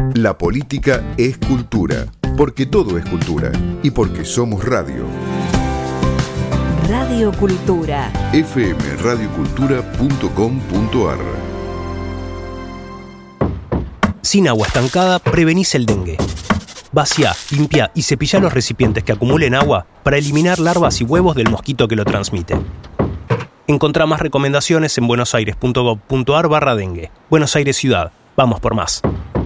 La política es cultura, porque todo es cultura y porque somos radio. Radio Cultura. fmradiocultura.com.ar. Sin agua estancada, prevenís el dengue. Vacía, limpia y cepilla los recipientes que acumulen agua para eliminar larvas y huevos del mosquito que lo transmite. Encontrá más recomendaciones en buenosaires.gov.ar/dengue. Buenos Aires Ciudad. Vamos por más.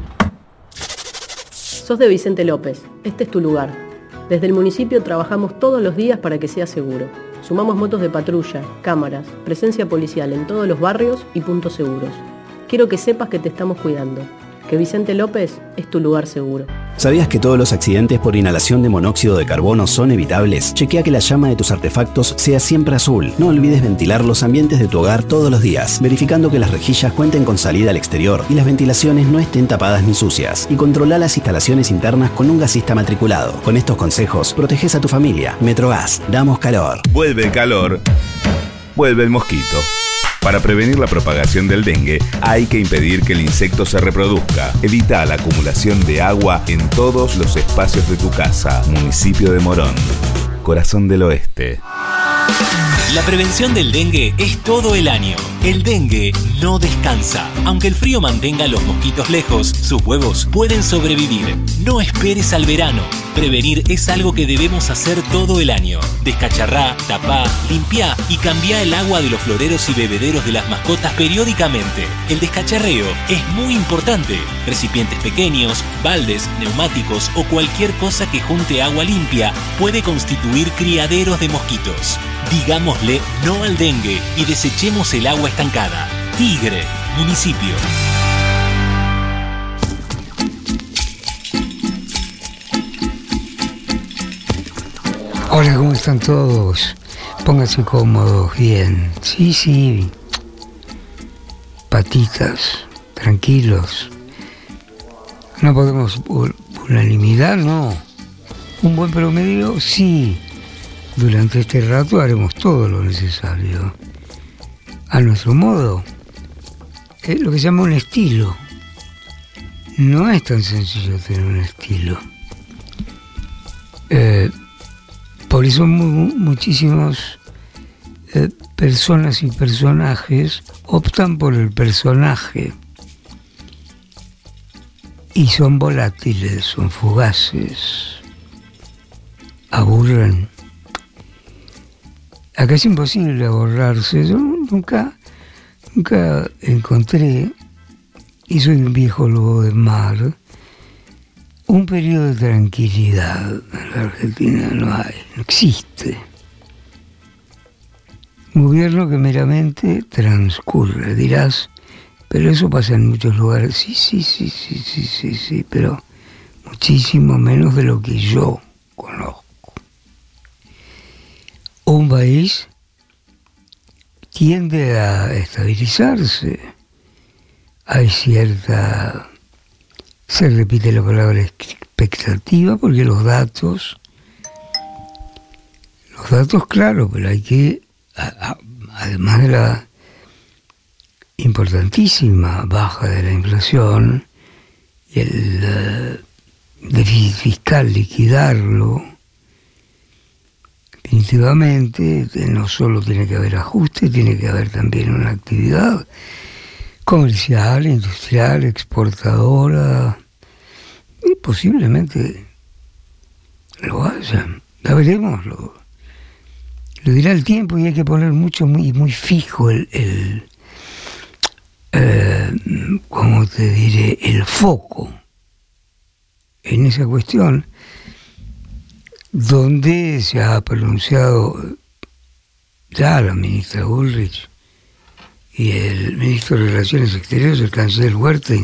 Sos de Vicente López. Este es tu lugar. Desde el municipio trabajamos todos los días para que sea seguro. Sumamos motos de patrulla, cámaras, presencia policial en todos los barrios y puntos seguros. Quiero que sepas que te estamos cuidando. Que Vicente López es tu lugar seguro. ¿Sabías que todos los accidentes por inhalación de monóxido de carbono son evitables? Chequea que la llama de tus artefactos sea siempre azul. No olvides ventilar los ambientes de tu hogar todos los días, verificando que las rejillas cuenten con salida al exterior y las ventilaciones no estén tapadas ni sucias. Y controla las instalaciones internas con un gasista matriculado. Con estos consejos, proteges a tu familia. Metrogas, damos calor. Vuelve el calor, vuelve el mosquito. Para prevenir la propagación del dengue, hay que impedir que el insecto se reproduzca. Evita la acumulación de agua en todos los espacios de tu casa. Municipio de Morón, corazón del oeste. La prevención del dengue es todo el año. El dengue no descansa. Aunque el frío mantenga a los mosquitos lejos, sus huevos pueden sobrevivir. No esperes al verano. Prevenir es algo que debemos hacer todo el año. Descacharrá, tapá, limpiá y cambiá el agua de los floreros y bebederos de las mascotas periódicamente. El descacharreo es muy importante. Recipientes pequeños, baldes, neumáticos o cualquier cosa que junte agua limpia puede constituir criaderos de mosquitos. Digámosle no al dengue y desechemos el agua estancada. Tigre, municipio. Hola, ¿cómo están todos? Pónganse cómodos, bien. Sí. Patitas, tranquilos. No podemos unanimidad, no. Un buen promedio, sí. Durante este rato haremos todo lo necesario. A nuestro modo. Es lo que se llama un estilo. No es tan sencillo tener un estilo. Por eso muchísimas personas y personajes optan por el personaje. Y son volátiles, son fugaces. Aburren. Acá es imposible ahorrarse. Yo nunca encontré, y soy un viejo lobo de mar, un periodo de tranquilidad en la Argentina. No hay, no existe. Un gobierno que meramente transcurre. Dirás, pero eso pasa en muchos lugares. Sí, pero muchísimo menos de lo que yo conozco. Un país tiende a estabilizarse. Hay cierta, se repite la palabra expectativa, porque los datos, claro, pero hay que, además de la importantísima baja de la inflación y el déficit fiscal, liquidarlo. Definitivamente, no solo tiene que haber ajuste, tiene que haber también una actividad comercial, industrial, exportadora, y posiblemente lo haya. Ya veremos, lo dirá el tiempo, y hay que poner muy fijo ¿cómo te diré?, el foco en esa cuestión, donde se ha pronunciado ya la ministra Bullrich y el ministro de Relaciones Exteriores, el canciller Huerta,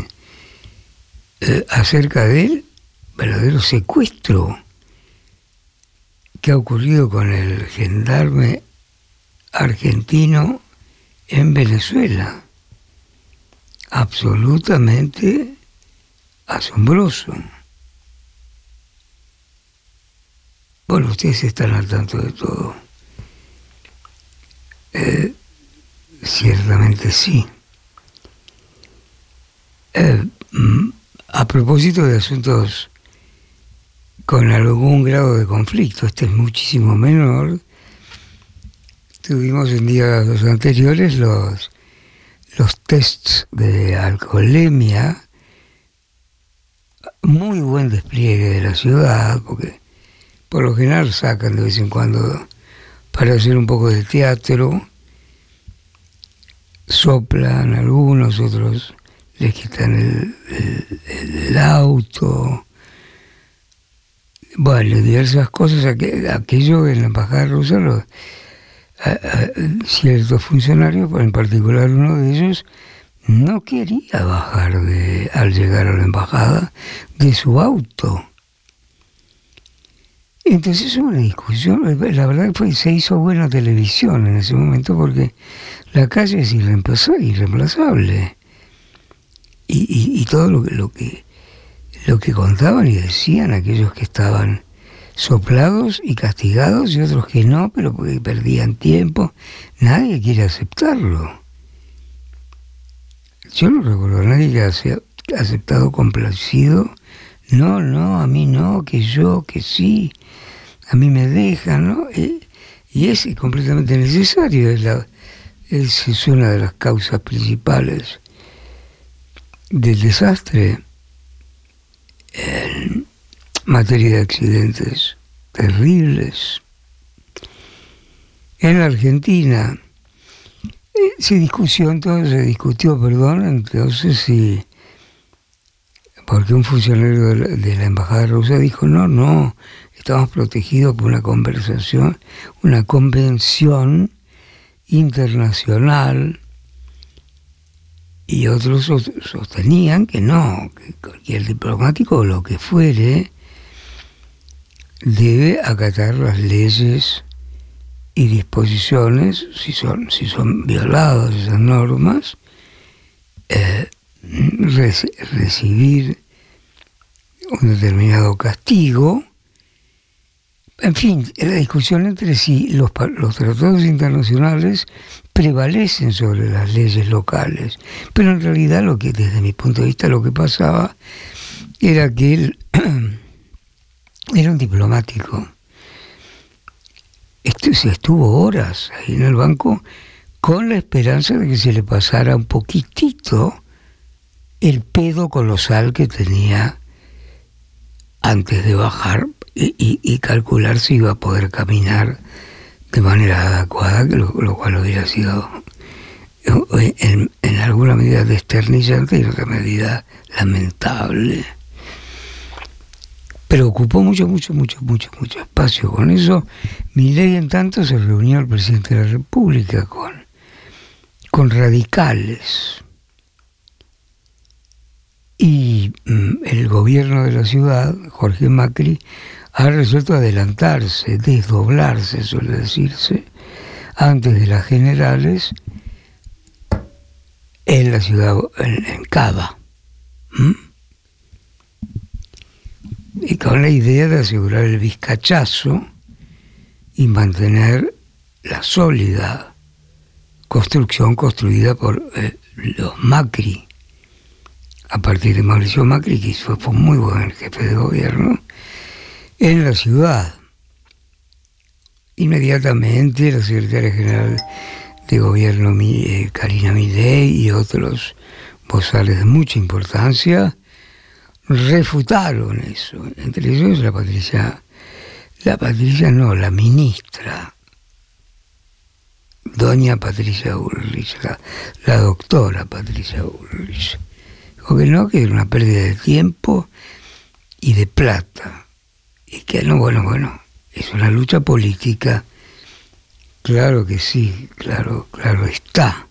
acerca del verdadero secuestro que ha ocurrido con el gendarme argentino en Venezuela. Absolutamente asombroso. Bueno, ustedes están al tanto de todo. Ciertamente sí. propósito de asuntos con algún grado de conflicto, este es muchísimo menor, tuvimos en días anteriores los tests de alcoholemia, muy buen despliegue de la ciudad, porque por lo general sacan de vez en cuando para hacer un poco de teatro, soplan algunos, otros les quitan el auto, bueno, diversas cosas, aquello en la embajada rusa, ciertos funcionarios, en particular uno de ellos, no quería bajar al llegar a la embajada de su auto. Entonces hubo una discusión, la verdad que se hizo buena televisión en ese momento porque la calle es irreemplazable. Y todo lo que contaban y decían aquellos que estaban soplados y castigados y otros que no, pero porque perdían tiempo, nadie quiere aceptarlo. Yo no recuerdo a nadie que haya aceptado complacido, no, a mí no, que yo, que sí, a mí me dejan, ¿no? Y es completamente necesario, es una de las causas principales del desastre en materia de accidentes terribles. En la Argentina se discutió entonces, porque un funcionario de la embajada rusa dijo, no, estamos protegidos por una convención internacional, y otros sostenían que no, que cualquier diplomático o lo que fuere debe acatar las leyes y disposiciones, si son violadas esas normas, recibir un determinado castigo. En fin, la discusión entre si los tratados internacionales prevalecen sobre las leyes locales, pero en realidad desde mi punto de vista lo que pasaba era que él era un diplomático. Se estuvo horas ahí en el banco con la esperanza de que se le pasara un poquitito el pedo colosal que tenía antes de bajar y calcular si iba a poder caminar de manera adecuada, lo cual hubiera sido en alguna medida desternillante y en otra medida lamentable. Pero ocupó mucho espacio. Con eso, Milei en tanto se reunió el presidente de la República con radicales. Y el gobierno de la ciudad, Jorge Macri, ha resuelto adelantarse, desdoblarse, suele decirse, antes de las generales en la ciudad, en Cava. Y con la idea de asegurar el vizcachazo y mantener la sólida construcción construida por los Macri, a partir de Mauricio Macri, que fue muy buen jefe de gobierno, en la ciudad. Inmediatamente la secretaria general de gobierno, Karina Milei, y otros vocales de mucha importancia, refutaron eso. Entre ellos la ministra, doña Patricia Bullrich, la doctora Patricia Bullrich. Dijo que era una pérdida de tiempo y de plata. Y que bueno, es una lucha política. Claro que sí, claro está.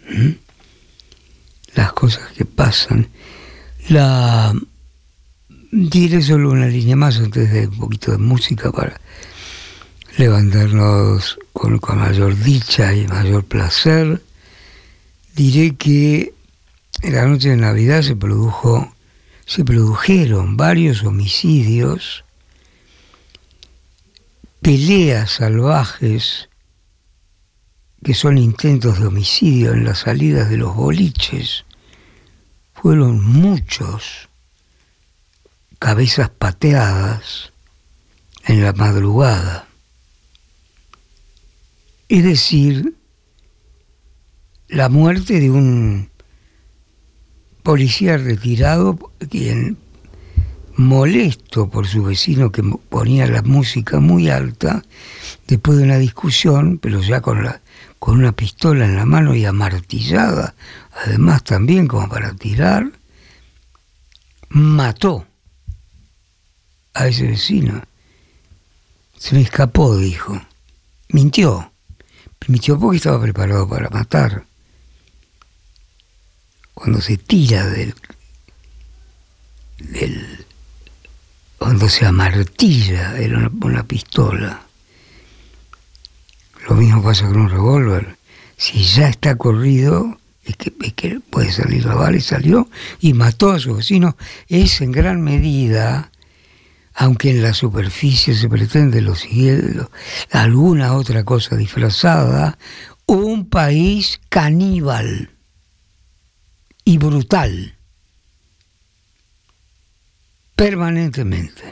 Las cosas que pasan. Diré solo una línea más antes de un poquito de música para levantarnos con mayor dicha y mayor placer. Diré que en la noche de Navidad se produjeron varios homicidios, peleas salvajes que son intentos de homicidio en las salidas de los boliches. Fueron muchos, cabezas pateadas en la madrugada. Es decir, la muerte de un policía retirado, quien, molesto por su vecino que ponía la música muy alta, después de una discusión, pero ya con una pistola en la mano y amartillada, además también como para tirar, mató a ese vecino. Se me escapó, dijo. Mintió porque estaba preparado para matar. Cuando se tira cuando se amartilla era una pistola. Lo mismo pasa con un revólver. Si ya está corrido, es que puede salir la bala, y salió y mató a su vecino. Es en gran medida, aunque en la superficie se pretende lo siguiente, alguna otra cosa disfrazada, un país caníbal y brutal, permanentemente.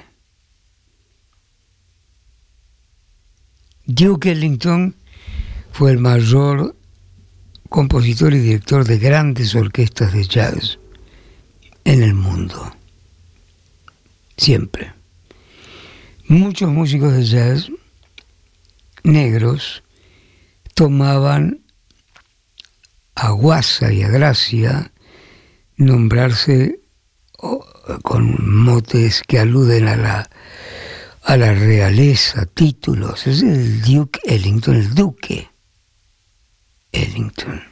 Duke Ellington fue el mayor compositor y director de grandes orquestas de jazz en el mundo. Siempre. Muchos músicos de jazz negros tomaban a guasa y a gracia nombrarse con motes que aluden a la realeza, títulos. Es el Duke Ellington, el Duque Ellington.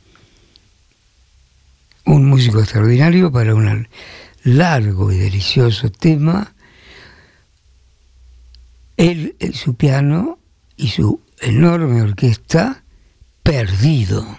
Un músico extraordinario para un largo y delicioso tema. Él, su piano y su enorme orquesta, Perdido.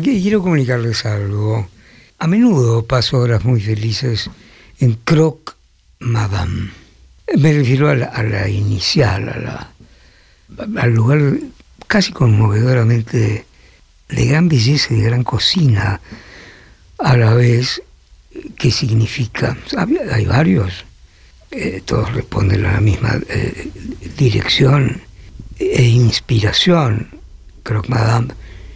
Aquí quiero comunicarles algo. A menudo paso horas muy felices en Croque Madame. Me refiero a la inicial, al lugar casi conmovedoramente de gran belleza y de gran cocina, a la vez que significa. Hay varios, todos responden a la misma dirección e inspiración. Croque Madame,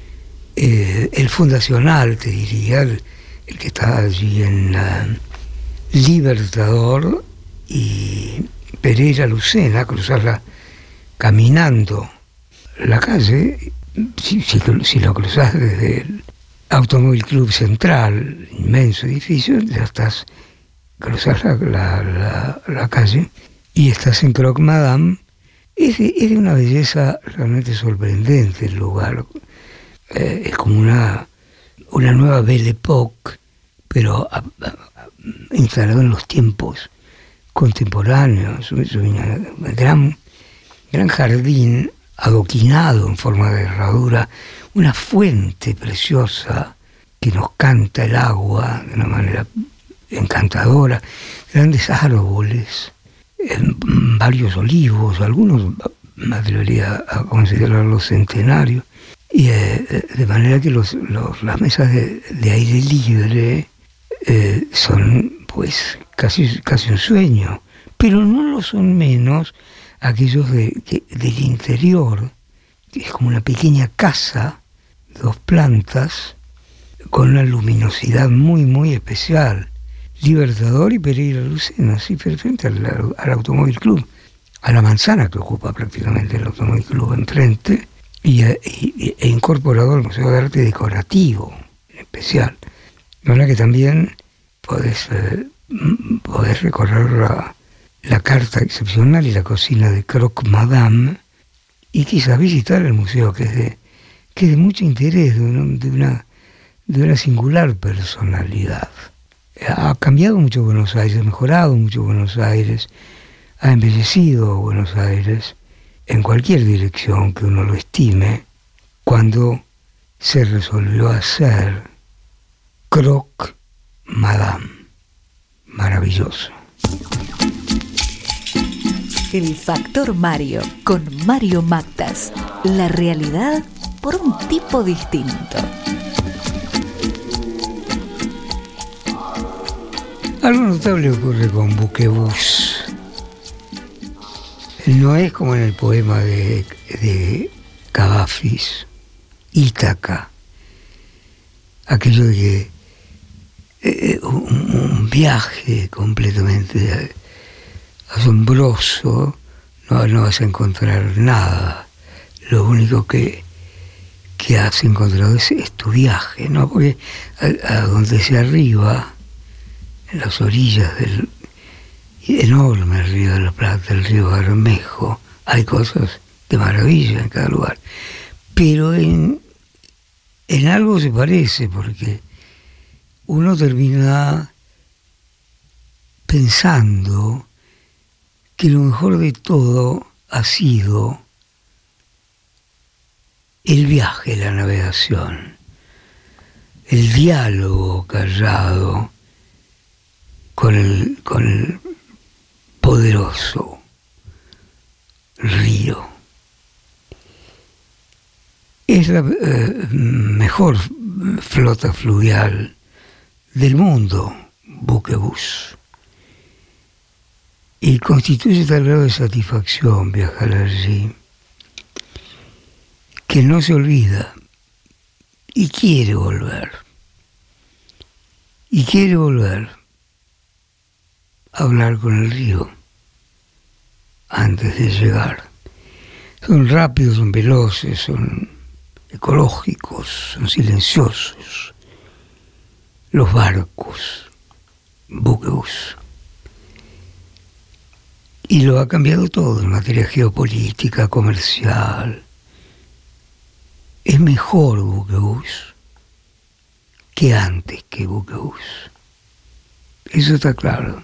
el fundacional, te diría, el que está allí en Libertador y Pereira Lucena, cruzarla caminando la calle, si lo cruzás desde el Automóvil Club Central, inmenso edificio, ya cruzás la calle y estás en Croque Madame. Es de una belleza realmente sorprendente el lugar. Es como una nueva Belle Époque, pero instalado en los tiempos contemporáneos. Es un gran jardín adoquinado en forma de herradura, una fuente preciosa que nos canta el agua de una manera encantadora, grandes árboles, varios olivos, algunos me atrevería a considerarlos centenarios, y de manera que las mesas de aire libre son pues casi un sueño, pero no lo son menos aquellos del interior, que es como una pequeña casa, 2 plantas, con una luminosidad muy, muy especial. Libertador y Pereira Lucena, sí, frente al Automóvil Club, a la manzana que ocupa prácticamente el Automóvil Club enfrente, e incorporado al Museo de Arte Decorativo, especial. De manera que también podés recorrer la carta excepcional y la cocina de Croque Madame, y quizás visitar el museo, que es de mucho interés, de una singular personalidad. Ha cambiado mucho Buenos Aires, ha mejorado mucho Buenos Aires, ha embellecido Buenos Aires en cualquier dirección que uno lo estime, cuando se resolvió hacer Croque Madame. Maravilloso. El Factor Mario, con Mario Mactas. La realidad por un tipo distinto. Algo notable ocurre con Buquebus. No es como en el poema de Cavafis, Ítaca, aquello de que un viaje completamente asombroso, no vas a encontrar nada. Lo único que has encontrado es tu viaje, ¿no? Porque a donde se arriba, en las orillas del enorme río de la Plata, el río Bermejo, hay cosas de maravilla en cada lugar. Pero en algo se parece, porque uno termina pensando que lo mejor de todo ha sido el viaje, la navegación, el diálogo callado con el poderoso río. Es la mejor flota fluvial del mundo, Buquebus, y constituye tal grado de satisfacción viajar allí, que no se olvida y quiere volver a hablar con el río antes de llegar. Son rápidos, son veloces, son ecológicos, son silenciosos. Los barcos, Buquebus. Y lo ha cambiado todo en materia geopolítica, comercial. Es mejor Buquebus que antes que Buquebus. Eso está claro.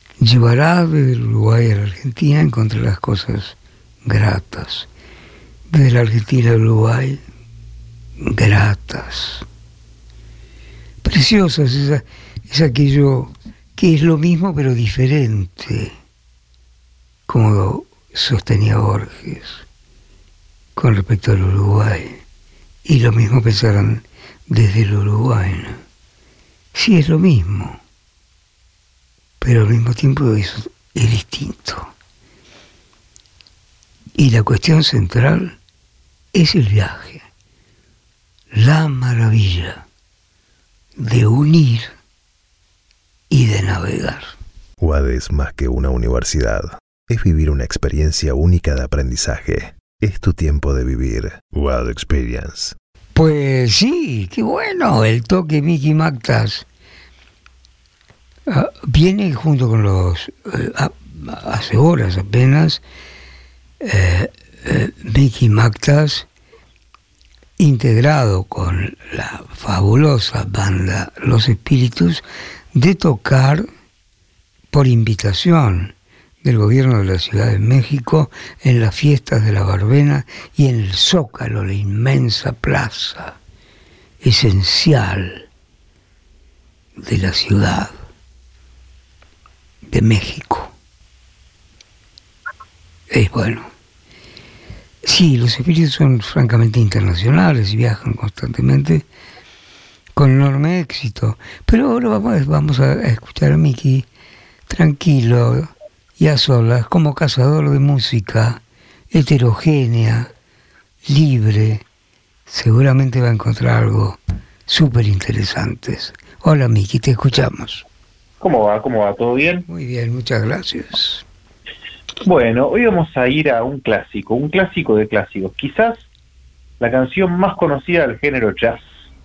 Llevará del Uruguay a la Argentina a encontrar las cosas gratas, de la Argentina a Uruguay, gratas, preciosas, es aquello que es lo mismo pero diferente, como lo sostenía Borges con respecto al Uruguay, y lo mismo pensarán desde el Uruguay, ¿no? Sí, es lo mismo, pero al mismo tiempo es distinto. Y la cuestión central es el viaje, la maravilla de unir y de navegar. UAD es más que una universidad. Es vivir una experiencia única de aprendizaje. Es tu tiempo de vivir. UAD Experience. Pues sí, qué bueno. El toque Mickey Mactas viene junto con los... hace horas apenas, Mickey Mactas, integrado con la fabulosa banda Los Espíritus, de tocar por invitación del gobierno de la Ciudad de México en las fiestas de la Barbena y en el Zócalo, la inmensa plaza esencial de la Ciudad de México. Es bueno. Sí, los espíritus son francamente internacionales y viajan constantemente con enorme éxito. Pero ahora vamos a escuchar a Mickey tranquilo y a solas, como cazador de música, heterogénea, libre. Seguramente va a encontrar algo súper interesante. Hola Mickey, te escuchamos. ¿Cómo va? ¿Todo bien? Muy bien, muchas gracias. Bueno, hoy vamos a ir a un clásico de clásicos, quizás la canción más conocida del género jazz.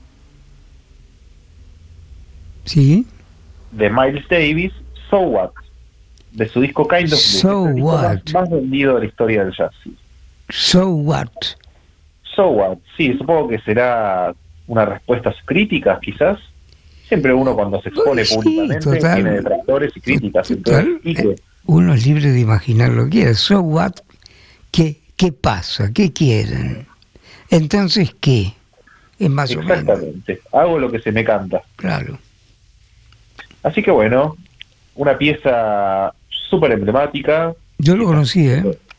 ¿Sí? De Miles Davis, So What, de su disco Kind of Blue, So What, más vendido de la historia del jazz. Sí. So What. So What, sí, supongo que será una respuesta a sus críticas, quizás. Siempre uno cuando se expone Sí, públicamente total. tiene detractores y críticas. Total, Entonces, ¿y qué? uno es libre de imaginar lo que quiera. So what? ¿Qué pasa? ¿Qué quieren? Entonces, ¿qué? Es más o menos. Exactamente. Hago lo que se me canta. Claro. Así que bueno, una pieza súper emblemática. Yo lo conocí,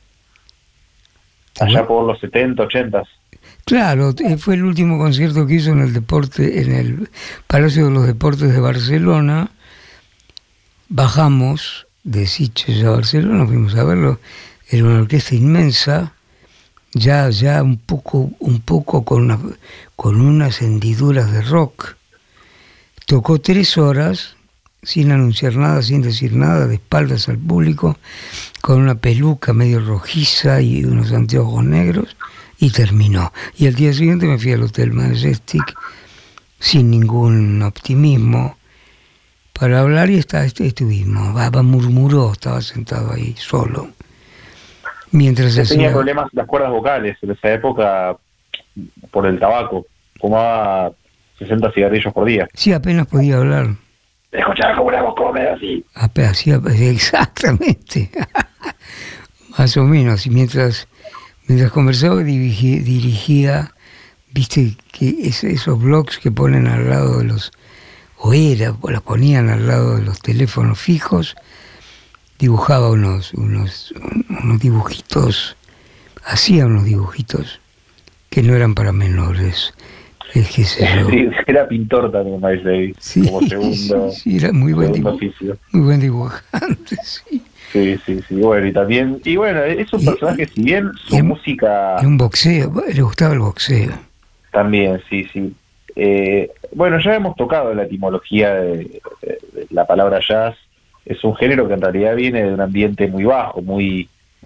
Allá por los 70, 80. Claro, fue el último concierto que hizo en el Palacio de los Deportes de Barcelona. Bajamos de Sitges a Barcelona, fuimos a verlo. Era una orquesta inmensa, ya un poco con unas hendiduras de rock. Tocó 3 horas sin anunciar nada, sin decir nada, de espaldas al público, con una peluca medio rojiza y unos anteojos negros, y terminó. Y al día siguiente me fui al Hotel Majestic sin ningún optimismo para hablar, y estuvimos. Murmuró, estaba sentado ahí solo. Mientras tenía problemas las cuerdas vocales en esa época por el tabaco. Fumaba 60 cigarrillos por día. Sí, apenas podía hablar. Escuchaba como una voz cómoda así. Exactamente. Más o menos. Y mientras conversaba, dirigía, viste, que esos blogs que ponen al lado de los, o las ponían al lado de los teléfonos fijos, dibujaba unos dibujitos, hacía unos dibujitos que no eran para menores. Sí, era pintor también Miles Davis, sí, como segundo. Sí, era muy buen dibujante, sí. Sí, bueno, y bueno, es un personaje, si bien su música... Era un boxeo, le gustaba el boxeo. También, sí. Bueno, ya hemos tocado la etimología de la palabra jazz. Es un género que en realidad viene de un ambiente muy bajo, muy...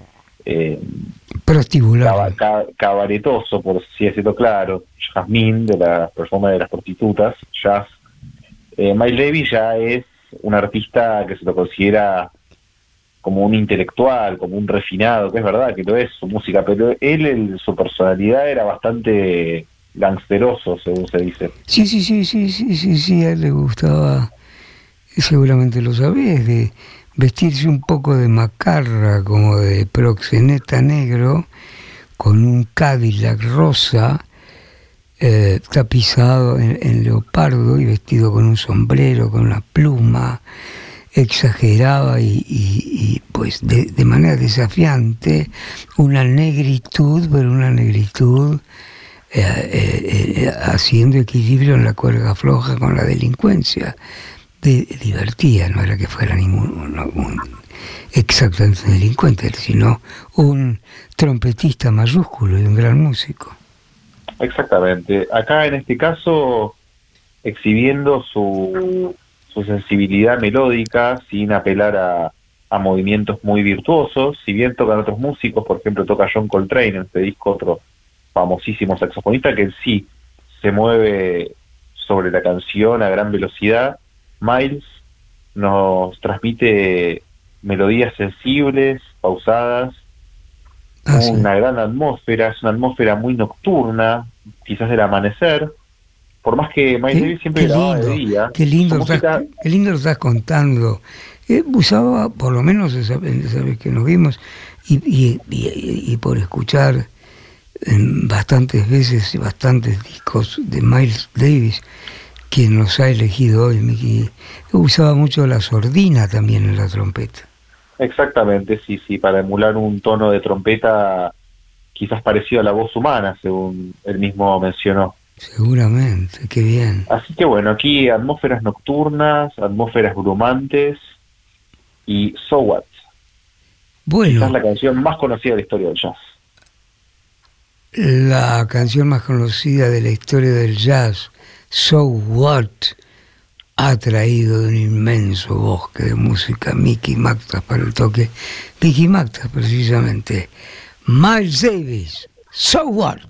prostíbulo, cabaretoso, por así decirlo, claro. Jasmine, de la performance de las prostitutas, jazz. Miles Davis ya es un artista que se lo considera como un intelectual, como un refinado, que es verdad que lo es su música, pero su personalidad era bastante gangsteroso, según se dice. Sí, a él le gustaba, seguramente lo sabés, de vestirse un poco de macarra, como de proxeneta negro, con un Cadillac rosa, tapizado en leopardo y vestido con un sombrero, con una pluma, exageraba y pues de manera desafiante una negritud, pero una negritud haciendo equilibrio en la cuerda floja con la delincuencia. Divertía, no era que fuera un exactamente delincuente, sino un trompetista mayúsculo y un gran músico. Exactamente. Acá en este caso, exhibiendo su sensibilidad melódica sin apelar a movimientos muy virtuosos, si bien tocan otros músicos, por ejemplo toca John Coltrane en este disco, otro famosísimo saxofonista que en sí se mueve sobre la canción a gran velocidad. Miles nos transmite melodías sensibles, pausadas, una gran atmósfera, es una atmósfera muy nocturna, quizás del amanecer, por más que Miles Davis siempre grababa de día. Qué lindo lo estás contando. Usaba, por lo menos esa vez que nos vimos, y por escuchar bastantes veces, bastantes discos de Miles Davis, quien nos ha elegido hoy, Miki, usaba mucho la sordina también en la trompeta. Exactamente, sí, para emular un tono de trompeta quizás parecido a la voz humana, según él mismo mencionó. Seguramente, qué bien. Así que bueno, aquí atmósferas nocturnas, atmósferas brumantes y So What. Bueno, quizás la canción más conocida de la historia del jazz. La canción más conocida de la historia del jazz, So What, ha traído de un inmenso bosque de música Mickey Mactas para el toque. Mickey Mactas, precisamente. Miles Davis, So What.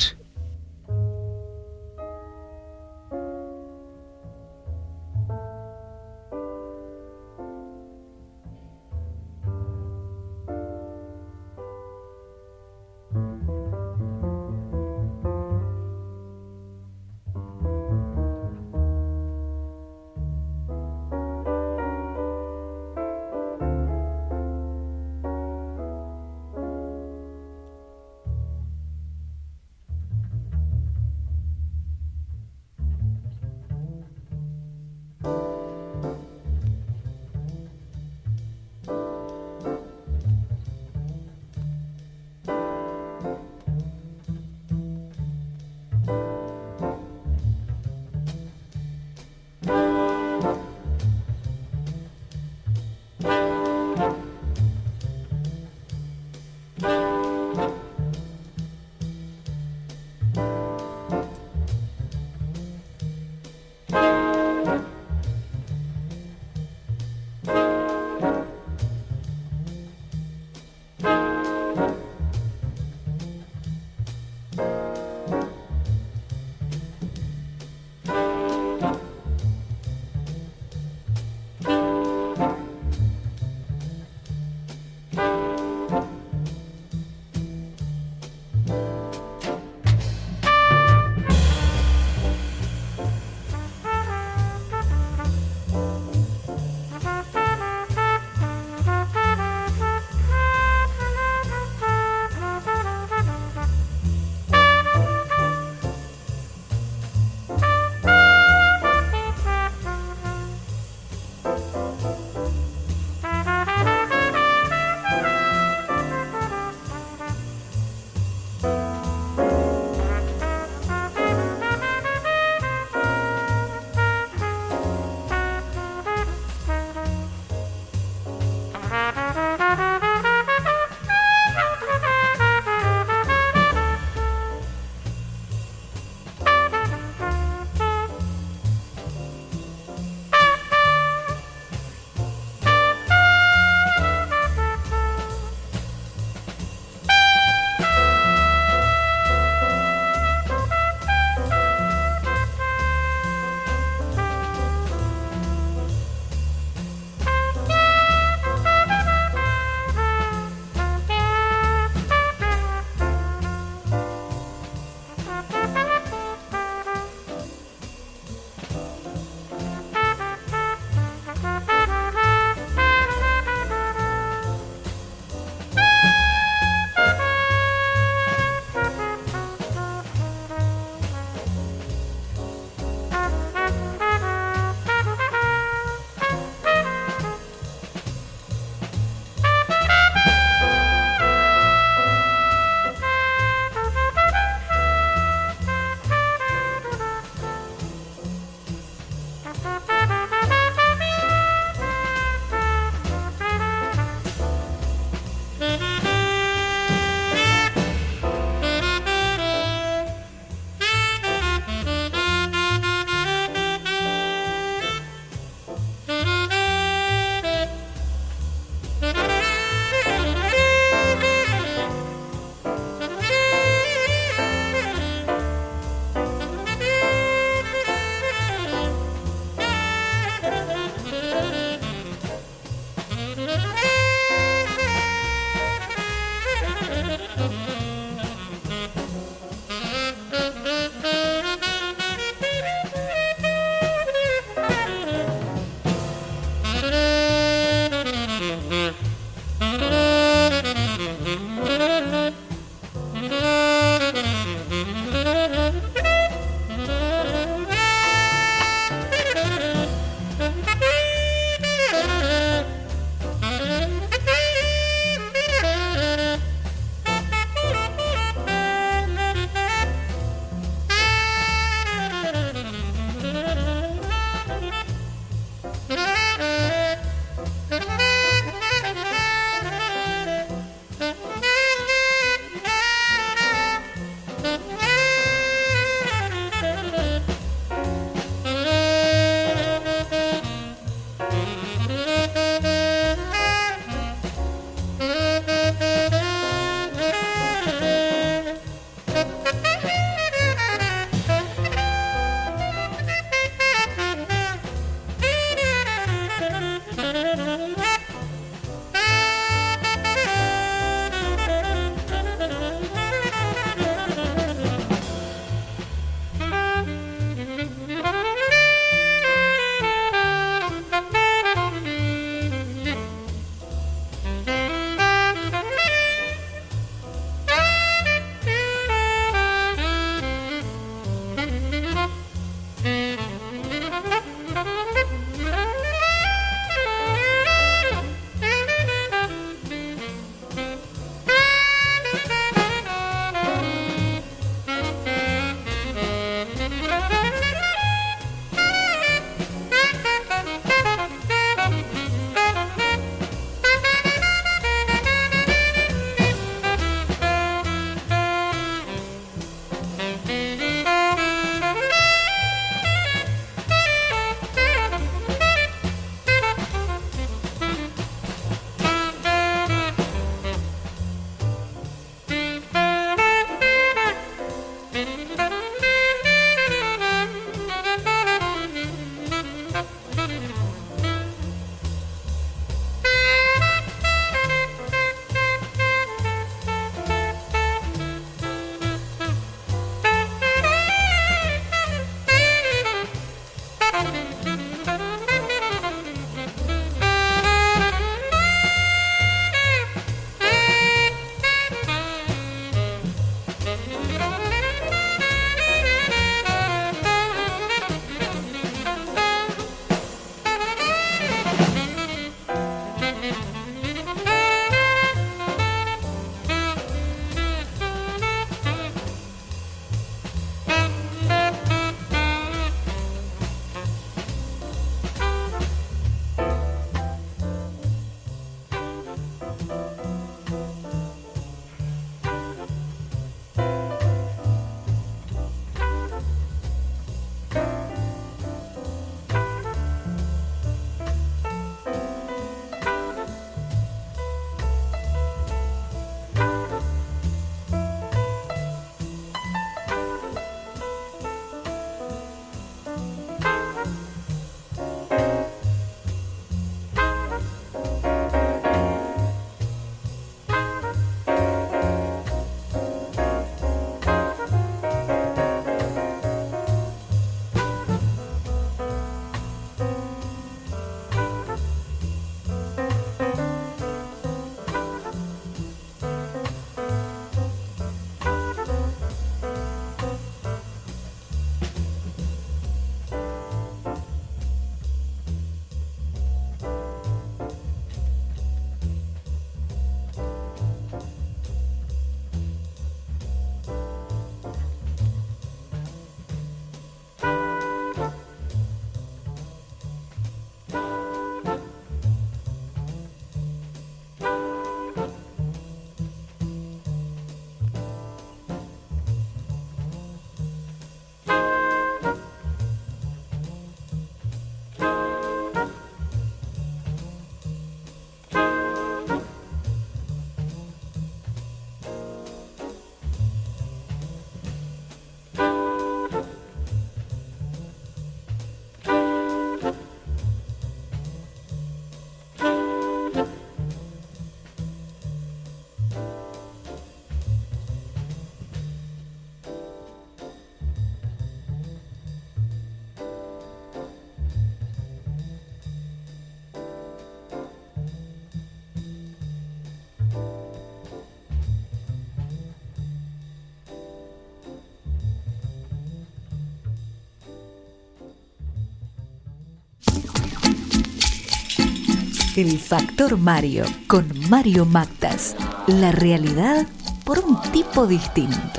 El Factor Mario con Mario Mactas. La realidad por un tipo distinto.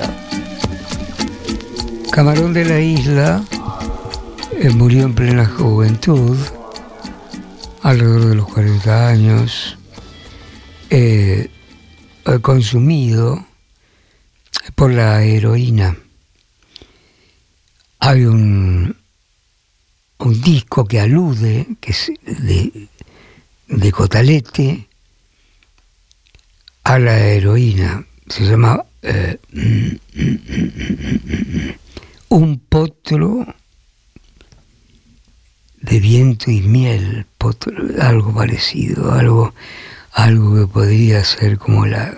Camarón de la Isla murió en plena juventud, alrededor de los 40 años, consumido por la heroína. Hay un disco que alude, que es de Cotalete, a la heroína. Se llama Un potro de viento y miel, algo parecido, algo que podría ser como la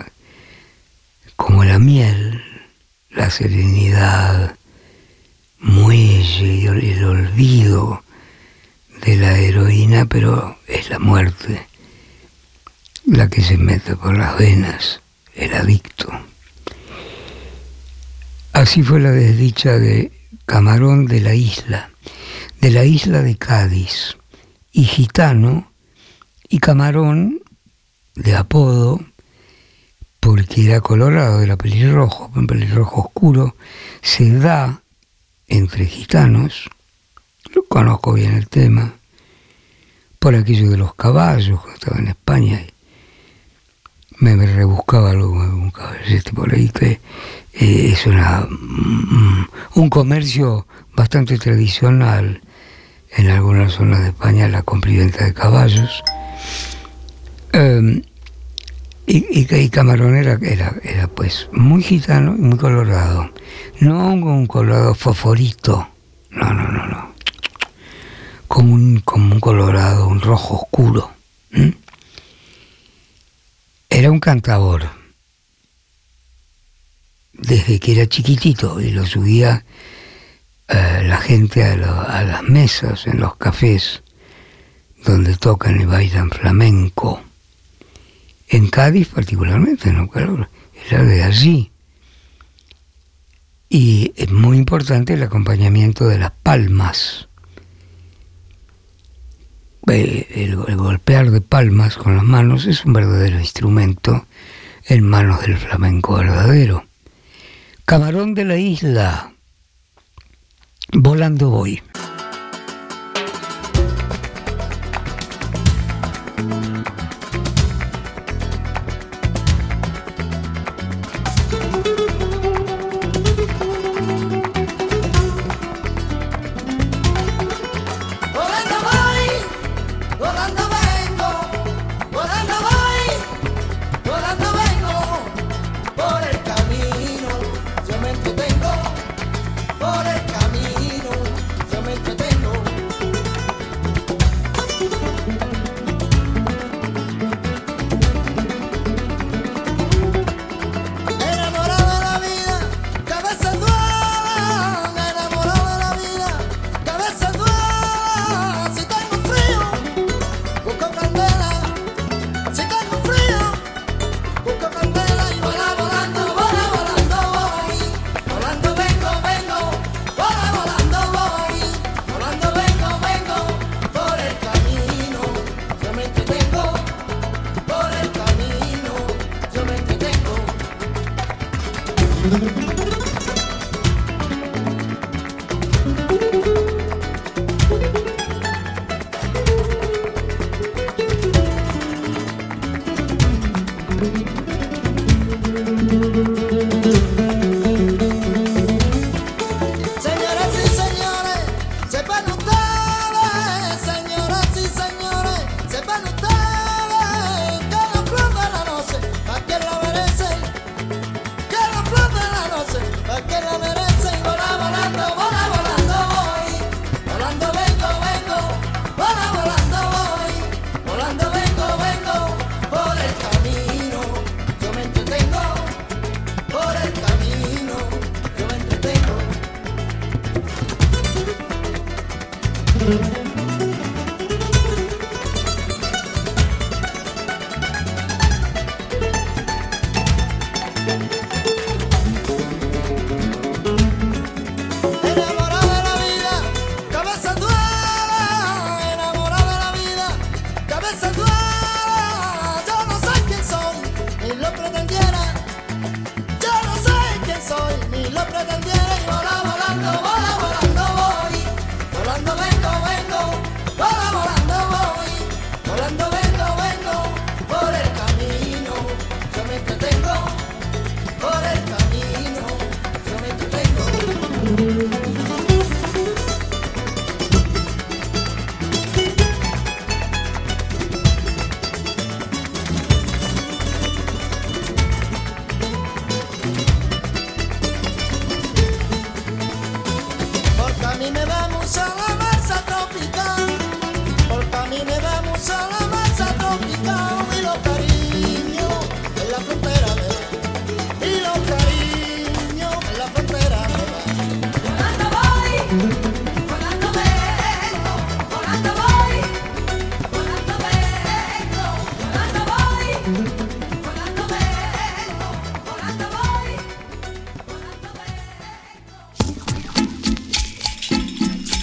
miel, la serenidad, muelle y el olvido de la heroína, pero es la muerte la que se mete por las venas, el adicto. Así fue la desdicha de Camarón de la Isla de Cádiz, y gitano, y Camarón de apodo, porque era colorado, era pelirrojo, un pelirrojo oscuro, se da entre gitanos. Yo conozco bien el tema, por aquello de los caballos, cuando estaba en España, me rebuscaba un caballete por ahí, que es un comercio bastante tradicional en algunas zonas de España, la compra y venta de caballos. Y Camarón era pues muy gitano y muy colorado. No un colorado fosforito, no. Como un colorado, un rojo oscuro. Era un cantador. Desde que era chiquitito, y lo subía la gente a las mesas en los cafés donde tocan y bailan flamenco. En Cádiz particularmente, ¿no? Claro, era de allí. Y es muy importante el acompañamiento de las palmas. El golpear de palmas con las manos es un verdadero instrumento en manos del flamenco verdadero. Camarón de la Isla, volando voy. Enamorado de la vida, cabeza dura.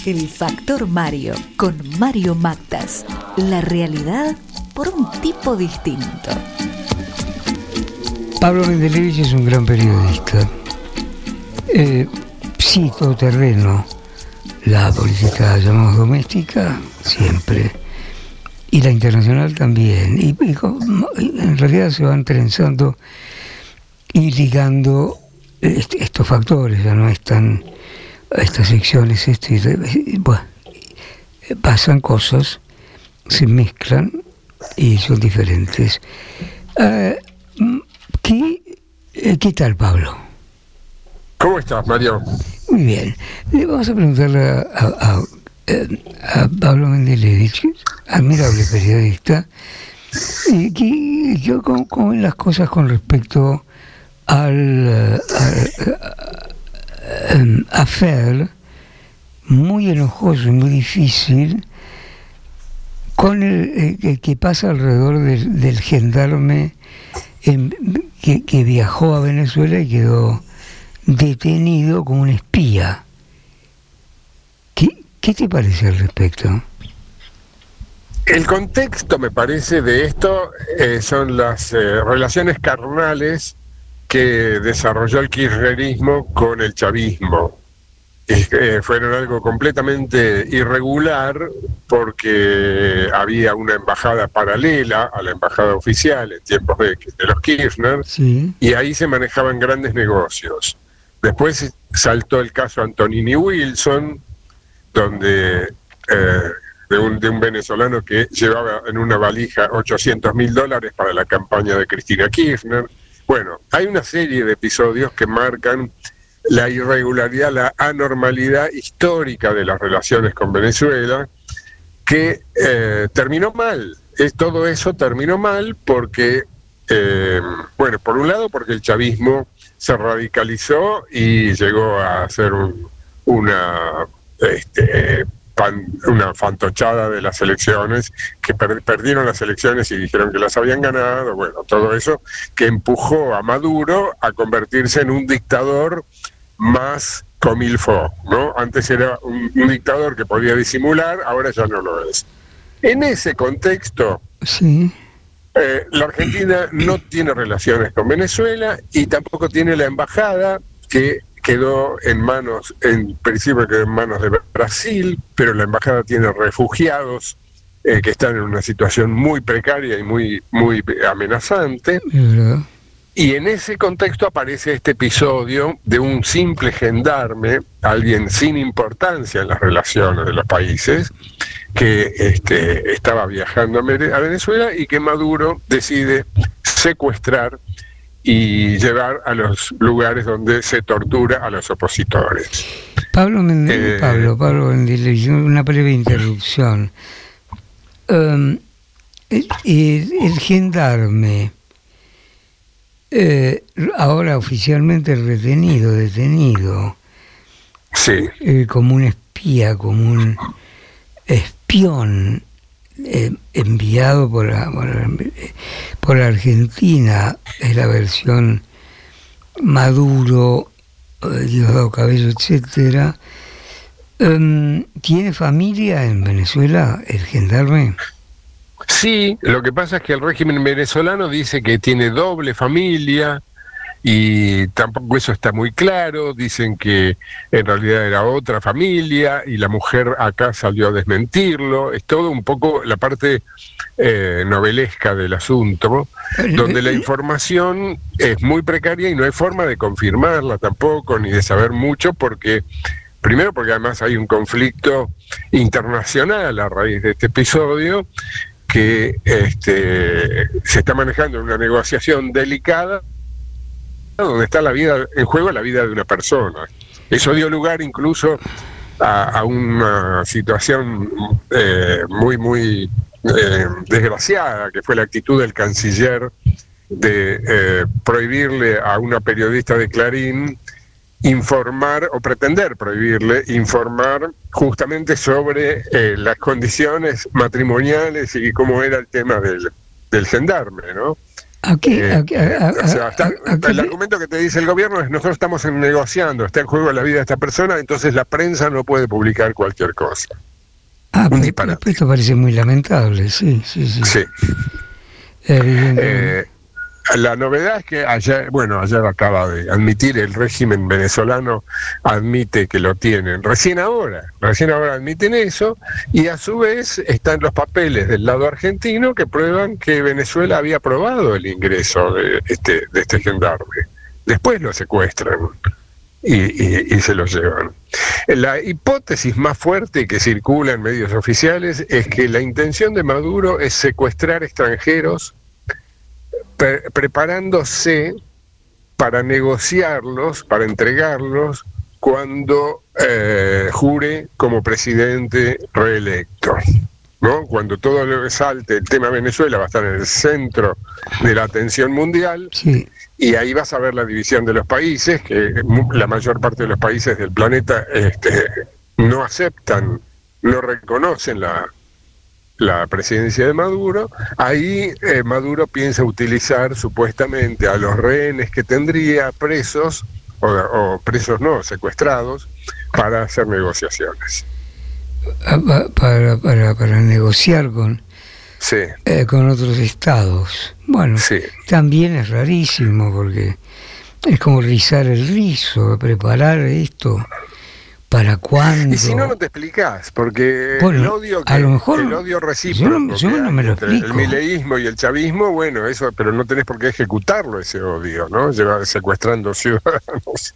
El Factor Mario, con Mario Mactas. La realidad por un tipo distinto. Pablo Mendelevich es un gran periodista. Sí, todoterreno. La política, llamamos doméstica, siempre. Y la internacional también. Y en realidad se van trenzando y ligando estos factores, ya no están estas secciones, bueno, pasan cosas, se mezclan y son diferentes. ¿Qué tal, Pablo? ¿Cómo estás, Mario? Muy bien. Le vamos a preguntarle a Pablo Mendelevich, admirable periodista, cómo ven las cosas con respecto al affair muy enojoso y muy difícil con el que pasa alrededor del gendarme que viajó a Venezuela y quedó detenido como un espía. ¿Qué te parece al respecto? El contexto, me parece, de esto son las relaciones carnales que desarrolló el kirchnerismo con el chavismo. Fueron algo completamente irregular porque había una embajada paralela a la embajada oficial en tiempos de los Kirchner, sí. Y ahí se manejaban grandes negocios. Después saltó el caso Antonini Wilson, donde de un venezolano que llevaba en una valija $800.000 para la campaña de Cristina Kirchner. Bueno, hay una serie de episodios que marcan la irregularidad, la anormalidad histórica de las relaciones con Venezuela, que terminó mal. Todo eso terminó mal porque, bueno, por un lado porque el chavismo se radicalizó y llegó a ser una fantochada de las elecciones, que perdieron las elecciones y dijeron que las habían ganado. Bueno, todo eso que empujó a Maduro a convertirse en un dictador más comme il faut, ¿no? Antes era un dictador que podía disimular, ahora ya no lo es. En ese contexto, sí. La Argentina no tiene relaciones con Venezuela y tampoco tiene la embajada, que quedó en principio quedó en manos de Brasil, pero la embajada tiene refugiados que están en una situación muy precaria y muy amenazante. Uh-huh. Y en ese contexto aparece este episodio de un simple gendarme, alguien sin importancia en las relaciones de los países, que estaba viajando a Venezuela y que Maduro decide secuestrar y llevar a los lugares donde se tortura a los opositores. Pablo Mendelevich, una breve interrupción. El gendarme, ahora oficialmente detenido, sí. Como un espía, como un espión enviado por la Argentina, es la versión Maduro, Diosdado Cabello, etcétera. ¿Tiene familia en Venezuela el gendarme? Sí, lo que pasa es que el régimen venezolano dice que tiene doble familia y tampoco eso está muy claro. Dicen que en realidad era otra familia y la mujer acá salió a desmentirlo. Es todo un poco la parte novelesca del asunto, donde la información es muy precaria y no hay forma de confirmarla tampoco, ni de saber mucho, primero porque además hay un conflicto internacional a raíz de este episodio, que se está manejando en una negociación delicada donde está en juego la vida de una persona. Eso dio lugar incluso a una situación muy desgraciada, que fue la actitud del canciller de prohibirle a una periodista de Clarín informar, o pretender prohibirle informar justamente sobre las condiciones matrimoniales y cómo era el tema del gendarme, ¿no? El argumento que te dice el gobierno es: nosotros estamos negociando, está en juego la vida de esta persona, entonces la prensa no puede publicar cualquier cosa. Un disparate. Esto parece muy lamentable, sí. La novedad es que ayer acaba de admitir, el régimen venezolano admite que lo tienen, recién ahora admiten eso, y a su vez están los papeles del lado argentino que prueban que Venezuela había aprobado el ingreso de este gendarme. Después lo secuestran y se lo llevan. La hipótesis más fuerte que circula en medios oficiales es que la intención de Maduro es secuestrar extranjeros, preparándose para negociarlos, para entregarlos cuando jure como presidente reelecto, ¿no? Cuando todo lo que salte el tema Venezuela va a estar en el centro de la atención mundial. Sí. Y ahí vas a ver la división de los países, que la mayor parte de los países del planeta no aceptan, no reconocen la presidencia de Maduro. Ahí Maduro piensa utilizar supuestamente a los rehenes que tendría presos, o presos no, secuestrados, para hacer negociaciones. Para negociar con otros estados. Bueno, también es rarísimo, porque es como rizar el rizo, preparar esto. ¿Para cuándo? Y si no te explicás, porque el odio recíproco yo no me lo explico. El mileísmo y el chavismo, bueno, eso, pero no tenés por qué ejecutarlo, ese odio, ¿no? Llevar secuestrando ciudadanos.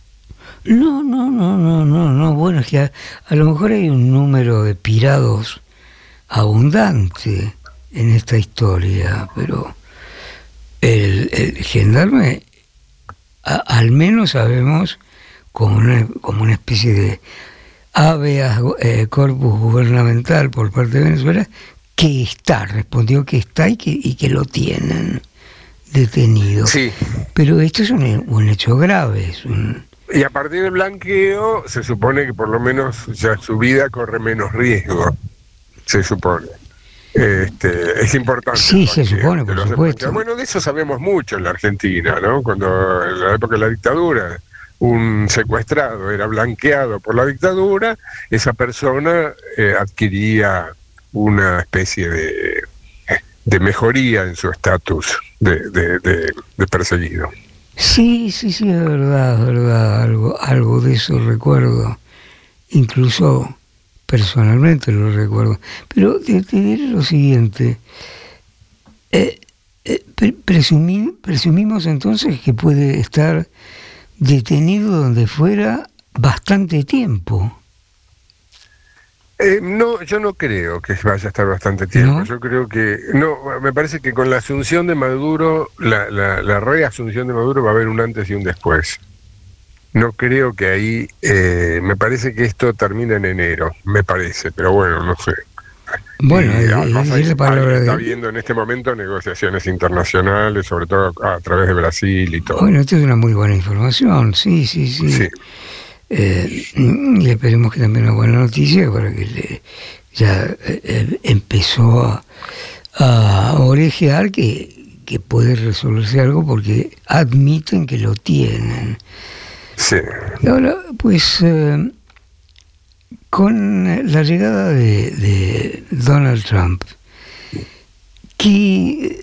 No, bueno, es que a lo mejor hay un número de pirados abundante en esta historia, pero el gendarme, al menos sabemos, como una especie de habeas corpus gubernamental por parte de Venezuela, que respondió que está y que lo tienen detenido. Sí. Pero esto es un hecho grave, Y a partir del blanqueo se supone que por lo menos ya su vida corre menos riesgo, se supone. Es importante. Sí, se supone, por supuesto. Bueno, de eso sabemos mucho en la Argentina, ¿no? Cuando en la época de la dictadura un secuestrado era blanqueado por la dictadura, esa persona adquiría una especie de mejoría en su estatus de perseguido. Sí, es verdad, algo de eso recuerdo, incluso personalmente lo recuerdo. Pero te diré lo siguiente, presumimos entonces que puede estar detenido donde fuera bastante tiempo. No, yo no creo que vaya a estar bastante tiempo. ¿No? Yo creo que me parece que con la asunción de Maduro, la reasunción de Maduro, va a haber un antes y un después. No creo que ahí, me parece que esto termina en enero, me parece, pero bueno, no sé. Bueno, está viendo en este momento negociaciones internacionales, sobre todo a través de Brasil y todo. Bueno, esto es una muy buena información, sí. Y esperemos que también una buena noticia para que ya empezó a orejear que puede resolverse algo, porque admiten que lo tienen. Sí. Y ahora, pues, con la llegada de Donald Trump, ¿qué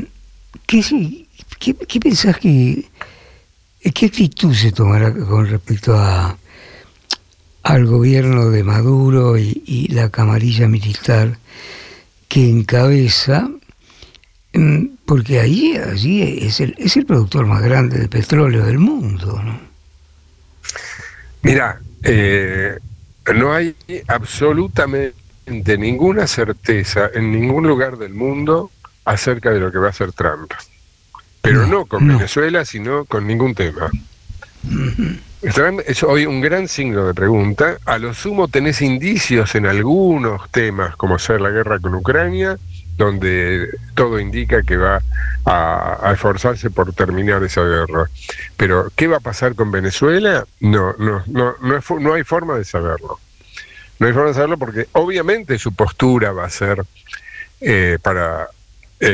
pensás qué actitud se tomará con respecto al gobierno de Maduro y la camarilla militar que encabeza? Porque allí es el productor más grande de petróleo del mundo, ¿no? Mira, no hay absolutamente ninguna certeza en ningún lugar del mundo acerca de lo que va a hacer Trump. Pero no con Venezuela, sino con ningún tema. Trump es hoy un gran signo de pregunta. A lo sumo tenés indicios en algunos temas, como ser la guerra con Ucrania, donde todo indica que va a esforzarse por terminar esa guerra. Pero ¿qué va a pasar con Venezuela? No hay forma de saberlo. No hay forma de saberlo, porque obviamente su postura va a ser para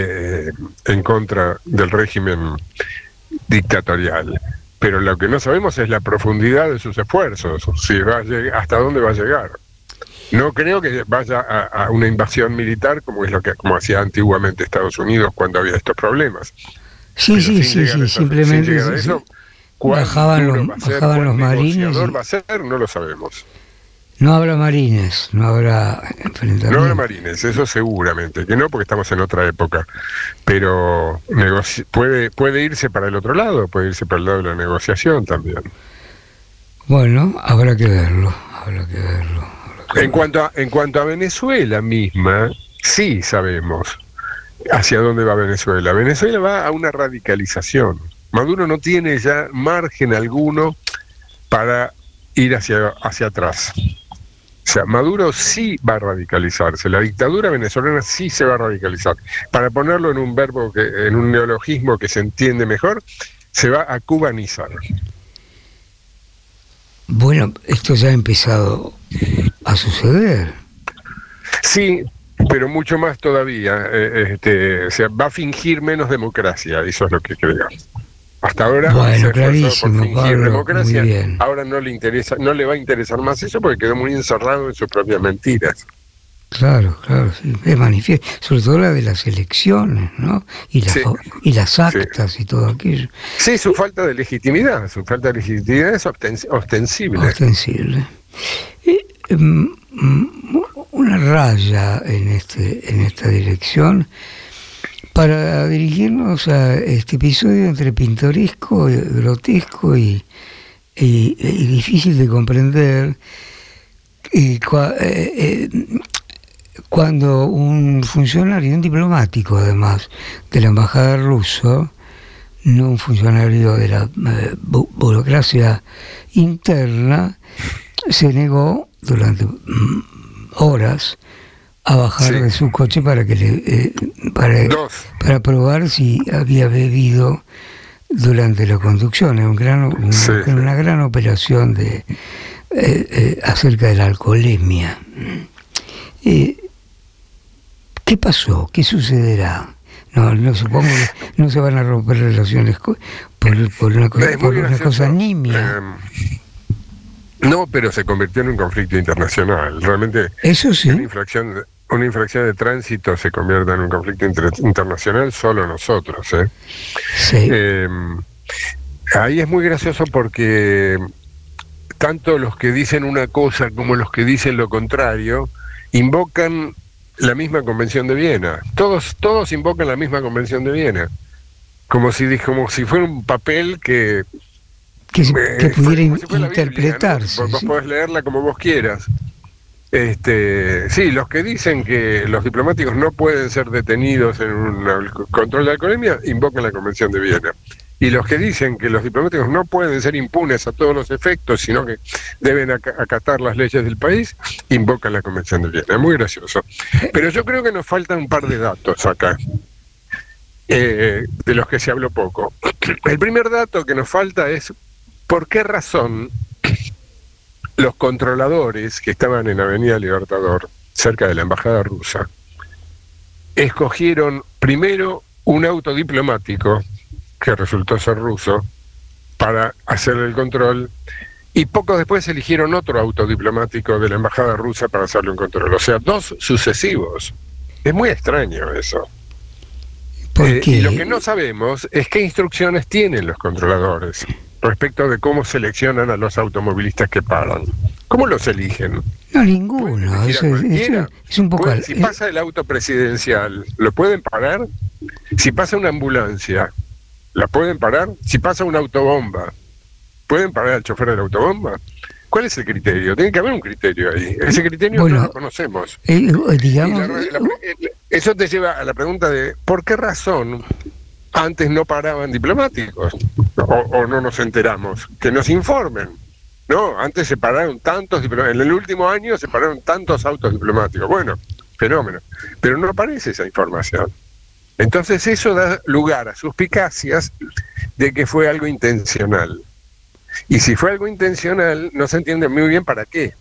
en contra del régimen dictatorial. Pero lo que no sabemos es la profundidad de sus esfuerzos, si va a llegar, hasta dónde va a llegar. No creo que vaya a una invasión militar como hacía antiguamente Estados Unidos cuando había estos problemas. Sí, simplemente bajaban los marines. Va a ser, no lo sabemos. No habrá marines, no habrá enfrentamientos. No habrá marines, eso seguramente que no, porque estamos en otra época. Pero puede irse para el otro lado, puede irse para el lado de la negociación también. Bueno, habrá que verlo. En cuanto a Venezuela misma, sí sabemos hacia dónde va Venezuela. Venezuela va a una radicalización. Maduro no tiene ya margen alguno para ir hacia atrás. O sea, Maduro sí va a radicalizarse, la dictadura venezolana sí se va a radicalizar. Para ponerlo en un verbo, en un neologismo que se entiende mejor, se va a cubanizar. Bueno, esto ya ha empezado a suceder. Sí, pero mucho más todavía. O sea, va a fingir menos democracia, eso es lo que creo. Hasta ahora, bueno, clarísimo, por fingir Pablo, democracia, muy bien. ahora no le va a interesar más eso porque quedó muy encerrado en sus propias mentiras. Claro, sí, es manifiesto, sobre todo la de las elecciones, ¿no? Y las actas y todo aquello. Sí, su falta de legitimidad es ostensible. Una raya en esta dirección para dirigirnos a este episodio entre pintoresco, grotesco y difícil de comprender, cuando un funcionario, un diplomático además, de la embajada rusa, no un funcionario de la burocracia interna, se negó durante horas a bajar de su coche para probar si había bebido durante la conducción. Es una gran operación acerca de la alcoholemia. ¿Qué pasó? ¿Qué sucederá? No supongo que no se van a romper relaciones por una cosa nimia. No, pero se convirtió en un conflicto internacional. Realmente, eso sí. Una infracción de tránsito se convierte en un conflicto internacional solo nosotros. Sí. Ahí es muy gracioso porque tanto los que dicen una cosa como los que dicen lo contrario invocan la misma Convención de Viena. Todos invocan la misma Convención de Viena. Como si fuera un papel que pudiera interpretarse. Vos podés leerla como vos quieras. Sí, los que dicen que los diplomáticos no pueden ser detenidos en un control de alcoholemia invocan la Convención de Viena. Y los que dicen que los diplomáticos no pueden ser impunes a todos los efectos, sino que deben acatar las leyes del país, invocan la Convención de Viena. Es muy gracioso. Pero yo creo que nos faltan un par de datos acá, de los que se habló poco. El primer dato que nos falta es por qué razón los controladores que estaban en Avenida Libertador, cerca de la embajada rusa, escogieron primero un auto diplomático que resultó ser ruso para hacer el control y poco después eligieron otro auto diplomático de la embajada rusa para hacerle un control. O sea, 2 sucesivos. Es muy extraño eso. Y lo que no sabemos es qué instrucciones tienen los controladores respecto de cómo seleccionan a los automovilistas que paran. ¿Cómo los eligen? No, ninguno. Es un poco... Si pasa el auto presidencial, ¿lo pueden parar? Si pasa una ambulancia, ¿la pueden parar? Si pasa una autobomba, ¿pueden parar al chofer de la autobomba? ¿Cuál es el criterio? Tiene que haber un criterio ahí. Ese criterio no lo conocemos. Eso te lleva a la pregunta de ¿por qué razón antes no paraban diplomáticos? O no nos enteramos, que nos informen. No, antes se pararon tantos diplomáticos, en el último año se pararon tantos autos diplomáticos. Bueno, fenómeno. Pero no aparece esa información. Entonces eso da lugar a suspicacias de que fue algo intencional. Y si fue algo intencional, no se entiende muy bien para qué.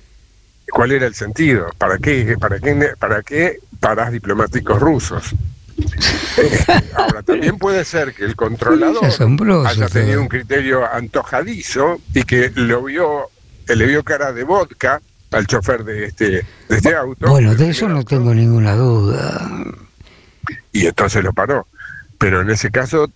¿Cuál era el sentido? ¿Para qué parás diplomáticos rusos? Ahora, también puede ser que el controlador haya tenido un criterio antojadizo y que le vio cara de vodka al chofer de este auto. Bueno, de eso no tengo ninguna duda. Y entonces lo paró. Pero en ese caso,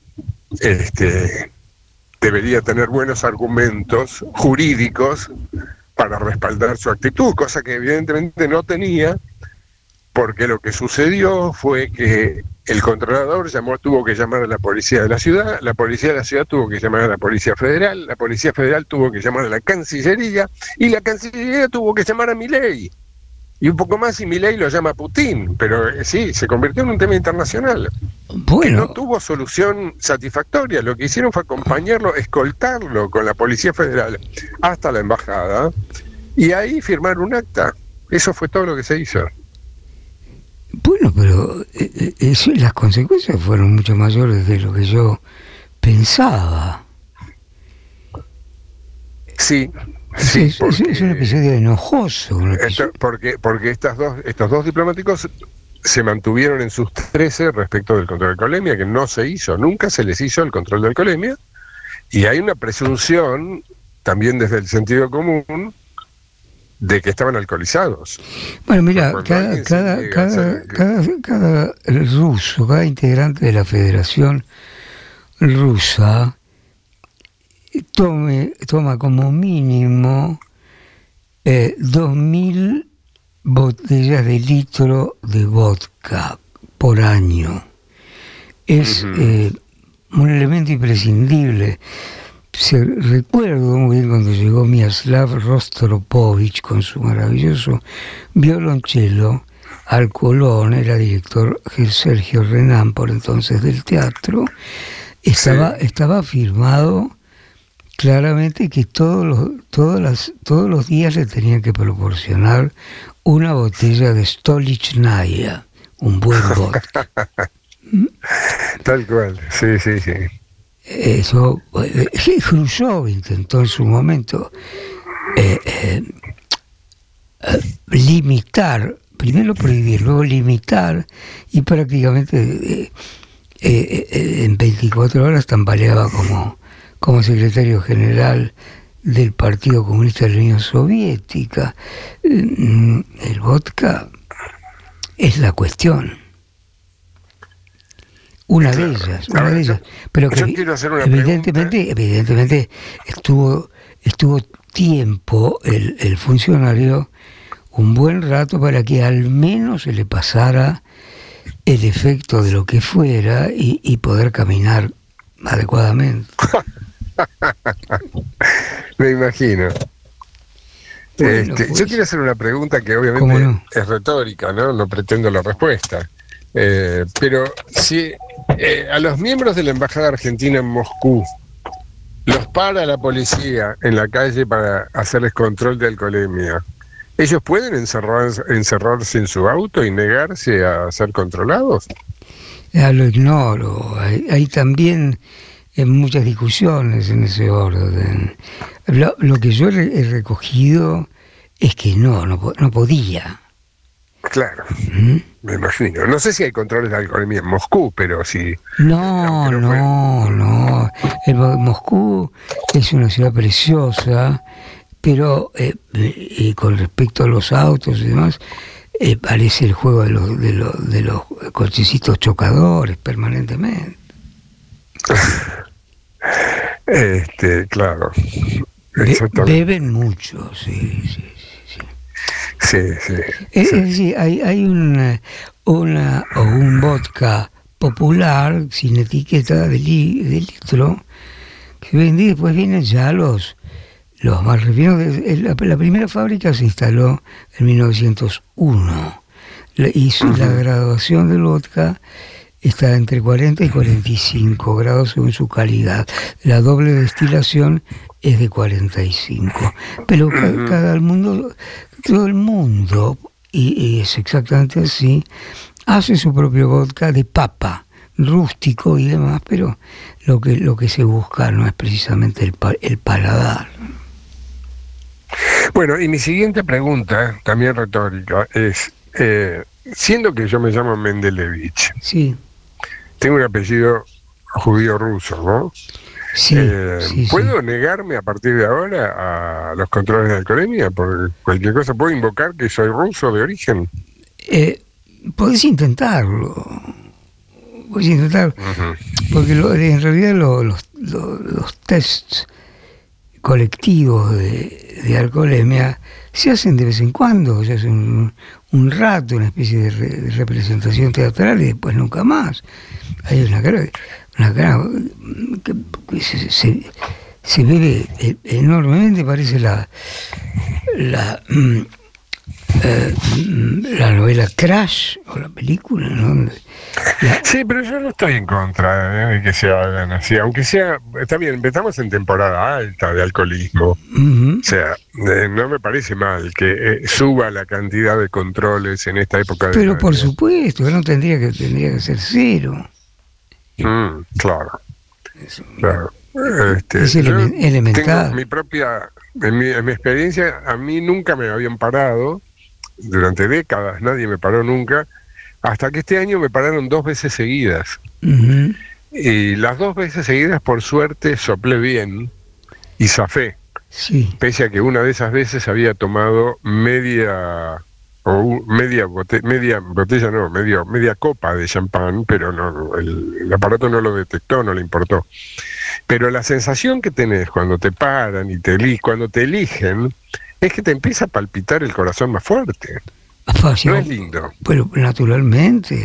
debería tener buenos argumentos jurídicos para respaldar su actitud, cosa que evidentemente no tenía, porque lo que sucedió fue que el controlador tuvo que llamar a la policía de la ciudad tuvo que llamar a la policía federal tuvo que llamar a la Cancillería, y la Cancillería tuvo que llamar a Milei, y un poco más, y Milei lo llama Putin, pero sí, se convirtió en un tema internacional. Bueno. Que no tuvo solución satisfactoria. Lo que hicieron fue acompañarlo, escoltarlo con la Policía Federal hasta la embajada, y ahí firmar un acta. Eso fue todo lo que se hizo. Bueno, pero las consecuencias fueron mucho mayores de lo que yo pensaba. Sí. Es un episodio enojoso. Porque estos dos diplomáticos se mantuvieron en sus 13 respecto del control de alcoholemia, que no se hizo, nunca se les hizo el control de alcoholemia, y hay una presunción, también desde el sentido común, de que estaban alcoholizados. Bueno, mira, cada ruso, cada integrante de la Federación Rusa toma como mínimo 2.000 botellas de litro de vodka por año. Es un elemento imprescindible. Recuerdo muy bien cuando llegó Miroslav Rostropovich con su maravilloso violonchelo al Colón, era director Sergio Renán por entonces del teatro. Estaba firmado claramente que todos los días le tenían que proporcionar una botella de Stolichnaya, un buen vodka. Tal cual, sí. Eso, Khrushchev intentó en su momento limitar, primero prohibir, luego limitar, y prácticamente en 24 horas tambaleaba como secretario general del Partido Comunista de la Unión Soviética. El vodka es la cuestión. Una de ellas, pero que evidentemente estuvo tiempo el funcionario, un buen rato, para que al menos se le pasara el efecto de lo que fuera y poder caminar adecuadamente. Me imagino. Bueno, pues, yo quiero hacer una pregunta que obviamente es retórica, no pretendo la respuesta. Pero si a los miembros de la Embajada Argentina en Moscú los para la policía en la calle para hacerles control de alcoholemia, ¿ellos pueden encerrarse en su auto y negarse a ser controlados? Lo ignoro. Hay también muchas discusiones en ese orden. Lo que yo he recogido es que no podía. Claro, me imagino. No sé si hay controles de alcoholemia en Moscú, pero sí. No. Moscú es una ciudad preciosa, pero con respecto a los autos y demás, parece el juego de los cochecitos chocadores permanentemente. Claro. Beben mucho, sí. Sí. Es decir, hay un vodka popular sin etiqueta de litro que vende, y después vienen ya los más refinados. La primera fábrica se instaló en 1901 y la graduación del vodka está entre 40 y 45 grados según su calidad. La doble destilación es de 45. Pero todo el mundo, y es exactamente así, hace su propio vodka de papa, rústico y demás, pero lo que se busca no es precisamente el paladar. Bueno, y mi siguiente pregunta, también retórica, es, siendo que yo me llamo Mendelevich, sí, tengo un apellido judío ruso, ¿no? Sí, ¿Puedo negarme a partir de ahora a los controles de alcoholemia? Por cualquier cosa, ¿puedo invocar que soy ruso de origen? Podés intentarlo. Uh-huh. Porque en realidad los tests colectivos de alcoholemia se hacen de vez en cuando, se hacen un rato, una especie de representación teatral y después nunca más. Hay una cara que se bebe enormemente, parece la novela Crash o la película, ¿no? Sí, pero yo no estoy en contra de que se hagan así, aunque sea, está bien, estamos en temporada alta de alcoholismo. Uh-huh. O sea, no me parece mal que suba la cantidad de controles en esta época de... Pero por supuesto, no tendría que ser cero. Claro. Es elemental. Tengo mi propia, en mi experiencia, a mí nunca me habían parado, durante décadas nadie me paró nunca, hasta que este año me pararon 2 veces seguidas. Uh-huh. Y las 2 veces seguidas, por suerte, soplé bien y zafé. Sí. Pese a que una de esas veces había tomado media copa de champán, pero no, el aparato no lo detectó, no le importó. Pero la sensación que tenés cuando te paran y cuando te eligen, es que te empieza a palpitar el corazón más fuerte. No es lindo. Pero naturalmente,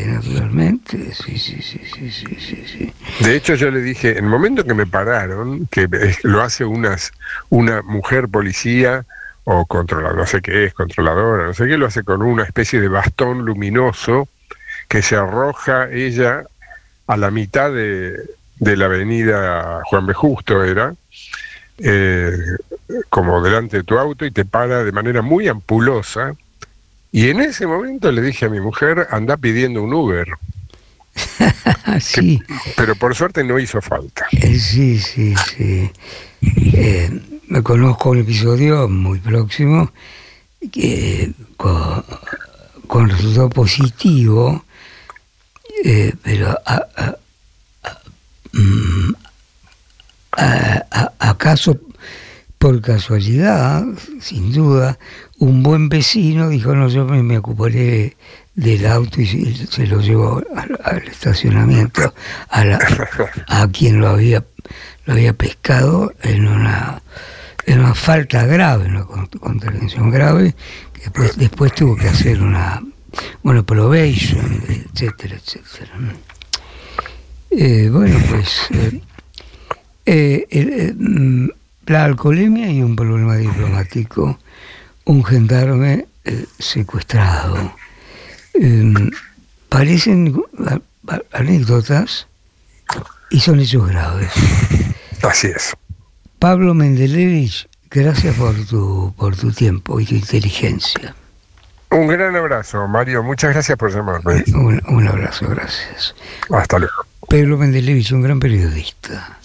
sí. De hecho, yo le dije, en el momento que me pararon, que lo hace una mujer policía o controladora, no sé qué es, controladora, no sé qué, lo hace con una especie de bastón luminoso que se arroja ella a la mitad de la avenida Juan B. Justo, era, como delante de tu auto, y te para de manera muy ampulosa. Y en ese momento le dije a mi mujer, anda pidiendo un Uber. Sí. Pero por suerte no hizo falta. Sí. Me conozco un episodio muy próximo con resultado positivo, pero ¿acaso por casualidad? Sin duda, un buen vecino dijo, no, yo me ocuparé del auto y se lo llevó al estacionamiento a quien lo había pescado en una falta grave, una contravención grave, que después tuvo que hacer una probation, etcétera. La alcoholemia y un problema diplomático, un gendarme secuestrado. Parecen anécdotas y son hechos graves. Así es. Pablo Mendelevich, gracias por tu tiempo y tu inteligencia. Un gran abrazo, Mario. Muchas gracias por llamarme. Un abrazo, gracias. Hasta luego. Pablo Mendelevich, un gran periodista.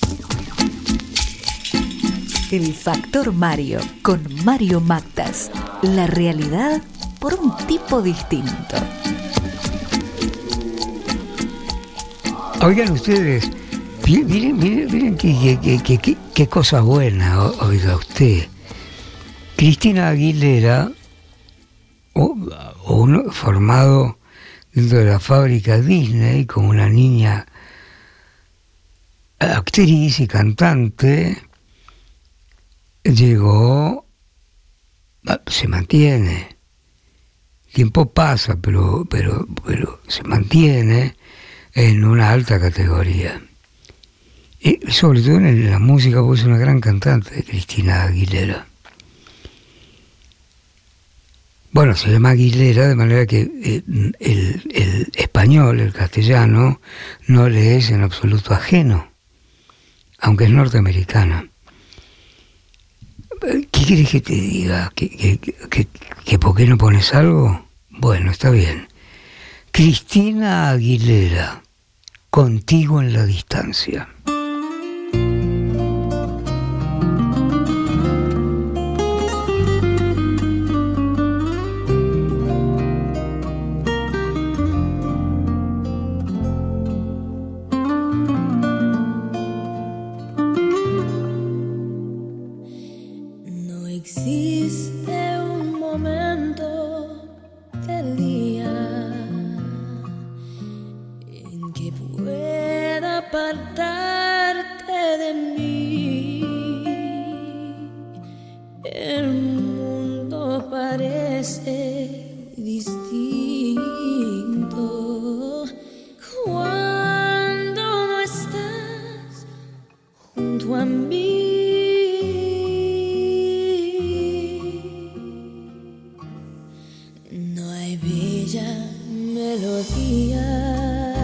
El Factor Mario, con Mario Mactas. La realidad por un tipo distinto. Oigan ustedes, miren qué cosa buena, oiga usted. Cristina Aguilera, formado dentro de la fábrica Disney como una niña actriz y cantante, llegó, se mantiene, tiempo pasa, pero se mantiene en una alta categoría. Y sobre todo en la música, porque es una gran cantante, Cristina Aguilera. Bueno, se llama Aguilera, de manera que el español, el castellano, no le es en absoluto ajeno, aunque es norteamericana. ¿Qué quieres que te diga? ¿Que por qué no pones algo? Bueno, está bien. Cristina Aguilera, Contigo en la distancia. apartarte de mí. El mundo parece distinto cuando no estás junto a mí. No hay bella melodía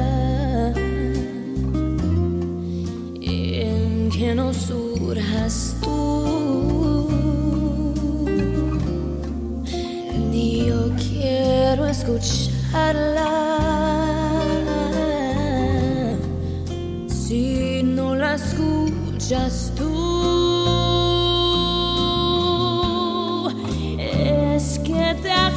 en que no surjas tú, ni yo quiero escucharla si no la escuchas tú. Es que te has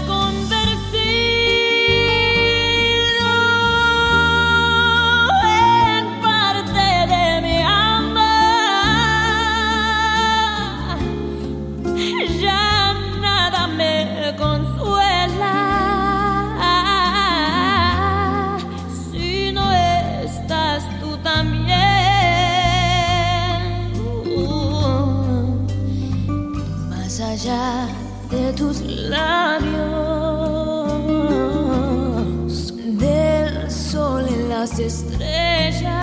allá de tus labios, del sol en las estrellas,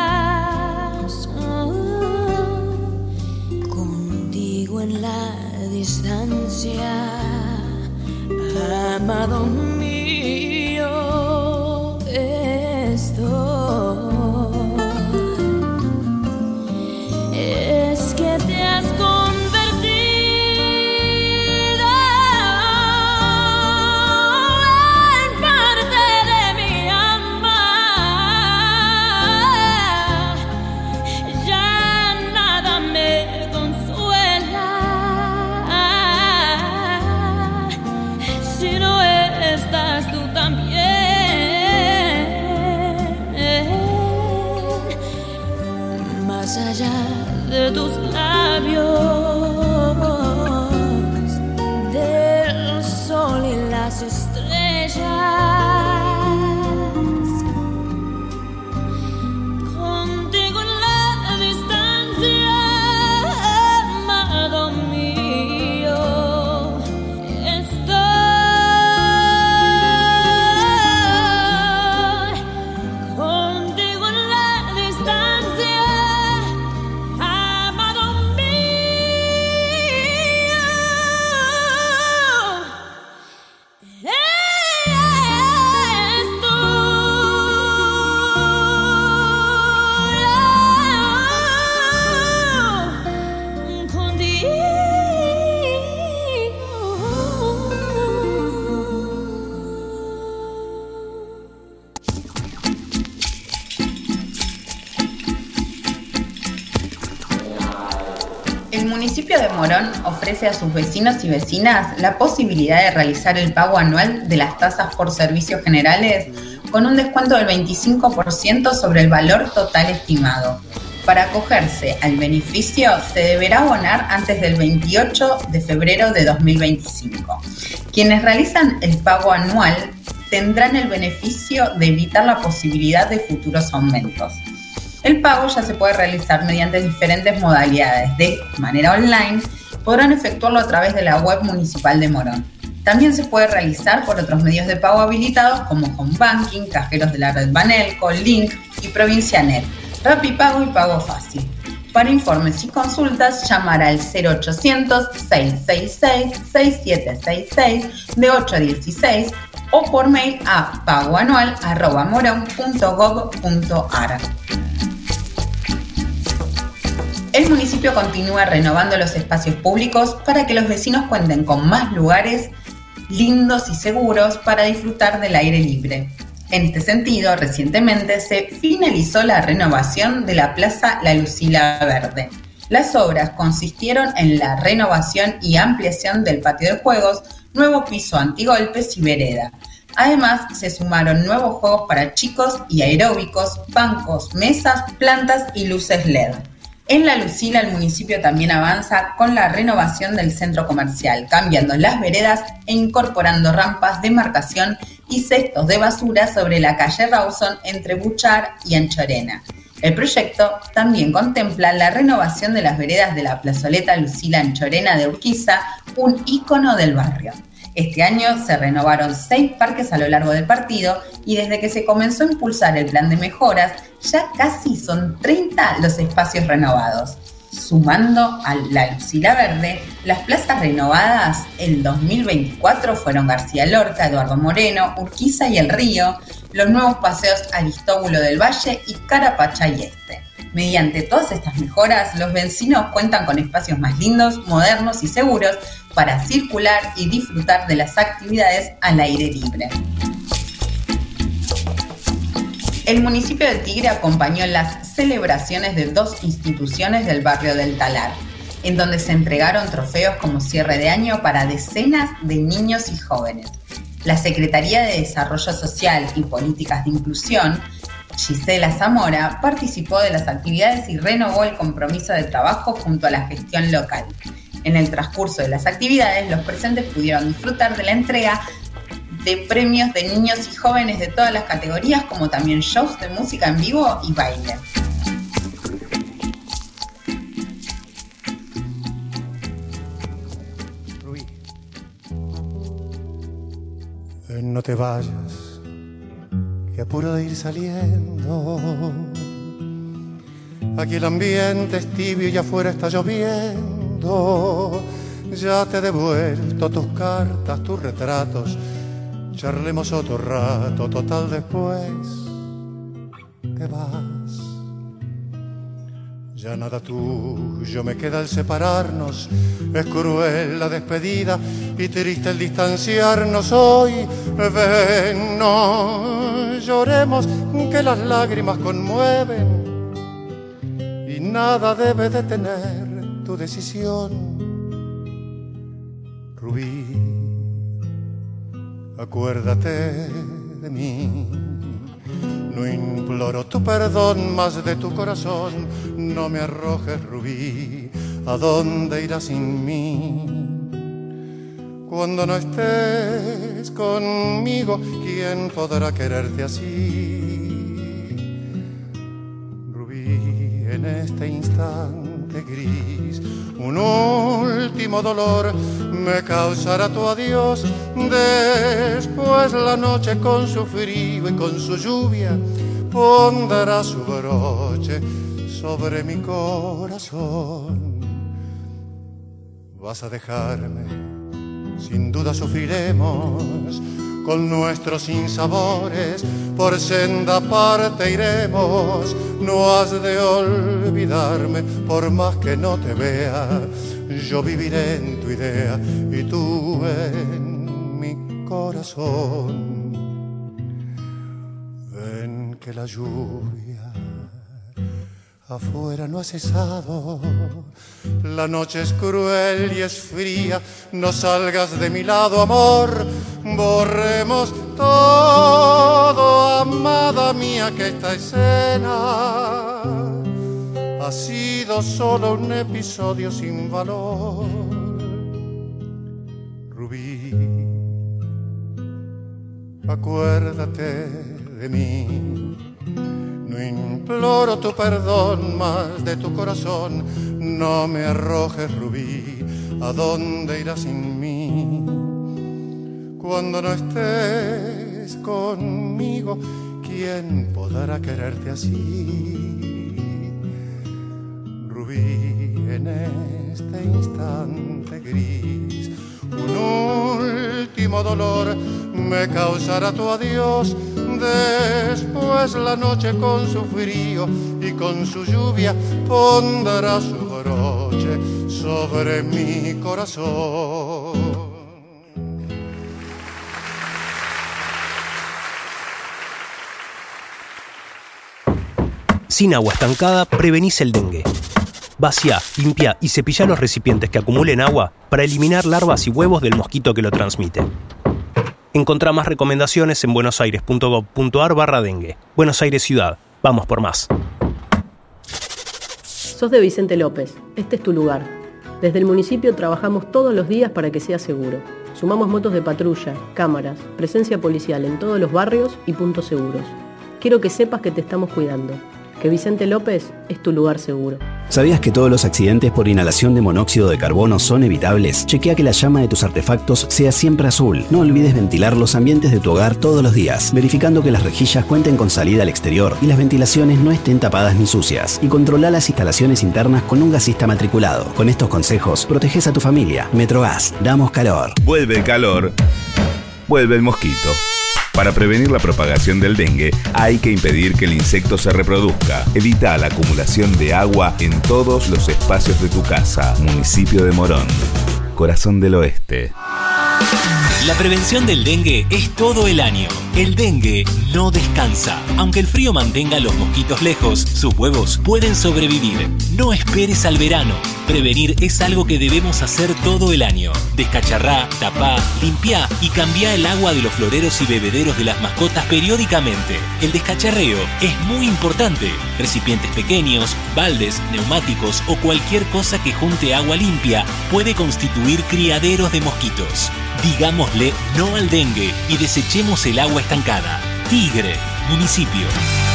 contigo en la distancia, amado mío, estoy. Es que te has allá de tus labios, del sol y las estrellas, contigo en la distancia, amado mío, estoy contigo en la distancia. El municipio de Morón ofrece a sus vecinos y vecinas la posibilidad de realizar el pago anual de las tasas por servicios generales con un descuento del 25% sobre el valor total estimado. Para acogerse al beneficio se deberá abonar antes del 28 de febrero de 2025. Quienes realizan el pago anual tendrán el beneficio de evitar la posibilidad de futuros aumentos. El pago ya se puede realizar mediante diferentes modalidades. De manera online, podrán efectuarlo a través de la web municipal de Morón. También se puede realizar por otros medios de pago habilitados como Home Banking, cajeros de la red Banelco, Link y Provincianet, Rapipago y Pago Fácil. Para informes y consultas, llamar al 0800-666-6766 de 8 a 16 o por mail a pagoanual@moron.gov.ar. El municipio continúa renovando los espacios públicos para que los vecinos cuenten con más lugares lindos y seguros para disfrutar del aire libre. En este sentido, recientemente se finalizó la renovación de la Plaza La Lucila Verde. Las obras consistieron en la renovación y ampliación del patio de juegos, nuevo piso antigolpes y vereda. Además, se sumaron nuevos juegos para chicos y aeróbicos, bancos, mesas, plantas y luces LED. En La Lucila, el municipio también avanza con la renovación del centro comercial, cambiando las veredas e incorporando rampas de marcación y cestos de basura sobre la calle Rawson entre Buchar y Anchorena. El proyecto también contempla la renovación de las veredas de la plazoleta Lucila Anchorena de Urquiza, un ícono del barrio. Este año se renovaron 6 parques a lo largo del partido y desde que se comenzó a impulsar el plan de mejoras, ya casi son 30 los espacios renovados. Sumando a la Lucila Verde, las plazas renovadas en 2024 fueron García Lorca, Eduardo Moreno, Urquiza y El Río, los nuevos paseos Aristóbulo del Valle y Carapachay Este. Mediante todas estas mejoras, los vecinos cuentan con espacios más lindos, modernos y seguros para circular y disfrutar de las actividades al aire libre. El municipio de Tigre acompañó las celebraciones de 2 instituciones del barrio del Talar, en donde se entregaron trofeos como cierre de año para decenas de niños y jóvenes. La Secretaría de Desarrollo Social y Políticas de Inclusión, Gisela Zamora, participó de las actividades y renovó el compromiso de trabajo junto a la gestión local. En el transcurso de las actividades, los presentes pudieron disfrutar de la entrega de premios de niños y jóvenes de todas las categorías, como también shows de música en vivo y baile. No te vayas, que apuro de ir saliendo. Aquí el ambiente es tibio y afuera está lloviendo. Ya te he devuelto tus cartas, tus retratos. Charlemos otro rato, total después te vas. Ya nada tuyo me queda al separarnos. Es cruel la despedida y triste el distanciarnos hoy. Ven, no lloremos, que las lágrimas conmueven y nada debe detener tu decisión. Rubí, acuérdate de mí. No imploro tu perdón, más de tu corazón. No me arrojes, Rubí, ¿a dónde irás sin mí? Cuando no estés conmigo, ¿quién podrá quererte así? Rubí, en este instante gris, un último dolor me causará tu adiós. Después la noche con su frío y con su lluvia pondrá su broche sobre mi corazón. Vas a dejarme, sin duda sufriremos, con nuestros sinsabores por senda aparte iremos. No has de olvidarme, por más que no te vea, yo viviré en tu idea y tú en mi corazón. Ven que la lluvia afuera no ha cesado, la noche es cruel y es fría, no salgas de mi lado, amor, borremos todo, amada mía, que esta escena ha sido solo un episodio sin valor. Rubí, acuérdate de mí. No imploro tu perdón, más de tu corazón. No me arrojes, Rubí, ¿a dónde irás sin mí? Cuando no estés conmigo, ¿quién podrá quererte así? Rubí, en este instante gris, un último dolor me causará tu adiós. Después la noche con su frío y con su lluvia pondrá su broche sobre mi corazón. Sin agua estancada, prevenís el dengue. Vacía, limpia y cepilla los recipientes que acumulen agua para eliminar larvas y huevos del mosquito que lo transmite. Encontrá más recomendaciones en buenosaires.gov.ar/dengue. Buenos Aires Ciudad. Vamos por más. Sos de Vicente López. Este es tu lugar. Desde el municipio trabajamos todos los días para que sea seguro. Sumamos motos de patrulla, cámaras, presencia policial en todos los barrios y puntos seguros. Quiero que sepas que te estamos cuidando. que Vicente López es tu lugar seguro. ¿Sabías que todos los accidentes por inhalación de monóxido de carbono son evitables? Chequea que la llama de tus artefactos sea siempre azul. No olvides ventilar los ambientes de tu hogar todos los días, verificando que las rejillas cuenten con salida al exterior y las ventilaciones no estén tapadas ni sucias. Y controla las instalaciones internas con un gasista matriculado. Con estos consejos, proteges a tu familia. Metrogas, damos calor. Vuelve el calor, vuelve el mosquito. Para prevenir la propagación del dengue, hay que impedir que el insecto se reproduzca. Evita la acumulación de agua en todos los espacios de tu casa. Municipio de Morón, corazón del oeste. La prevención del dengue es todo el año. El dengue no descansa. Aunque el frío mantenga a los mosquitos lejos, sus huevos pueden sobrevivir. No esperes al verano. Prevenir es algo que debemos hacer todo el año. Descacharrá, tapá, limpiá y cambiá el agua de los floreros y bebederos de las mascotas periódicamente. El descacharreo es muy importante. Recipientes pequeños, baldes, neumáticos o cualquier cosa que junte agua limpia puede constituir criaderos de mosquitos. Digámosle no al dengue y desechemos el agua estancada. Tigre, municipio.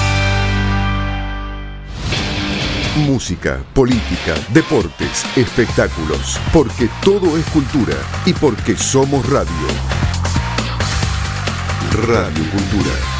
Música, política, deportes, espectáculos, porque todo es cultura y porque somos radio. Radio Cultura.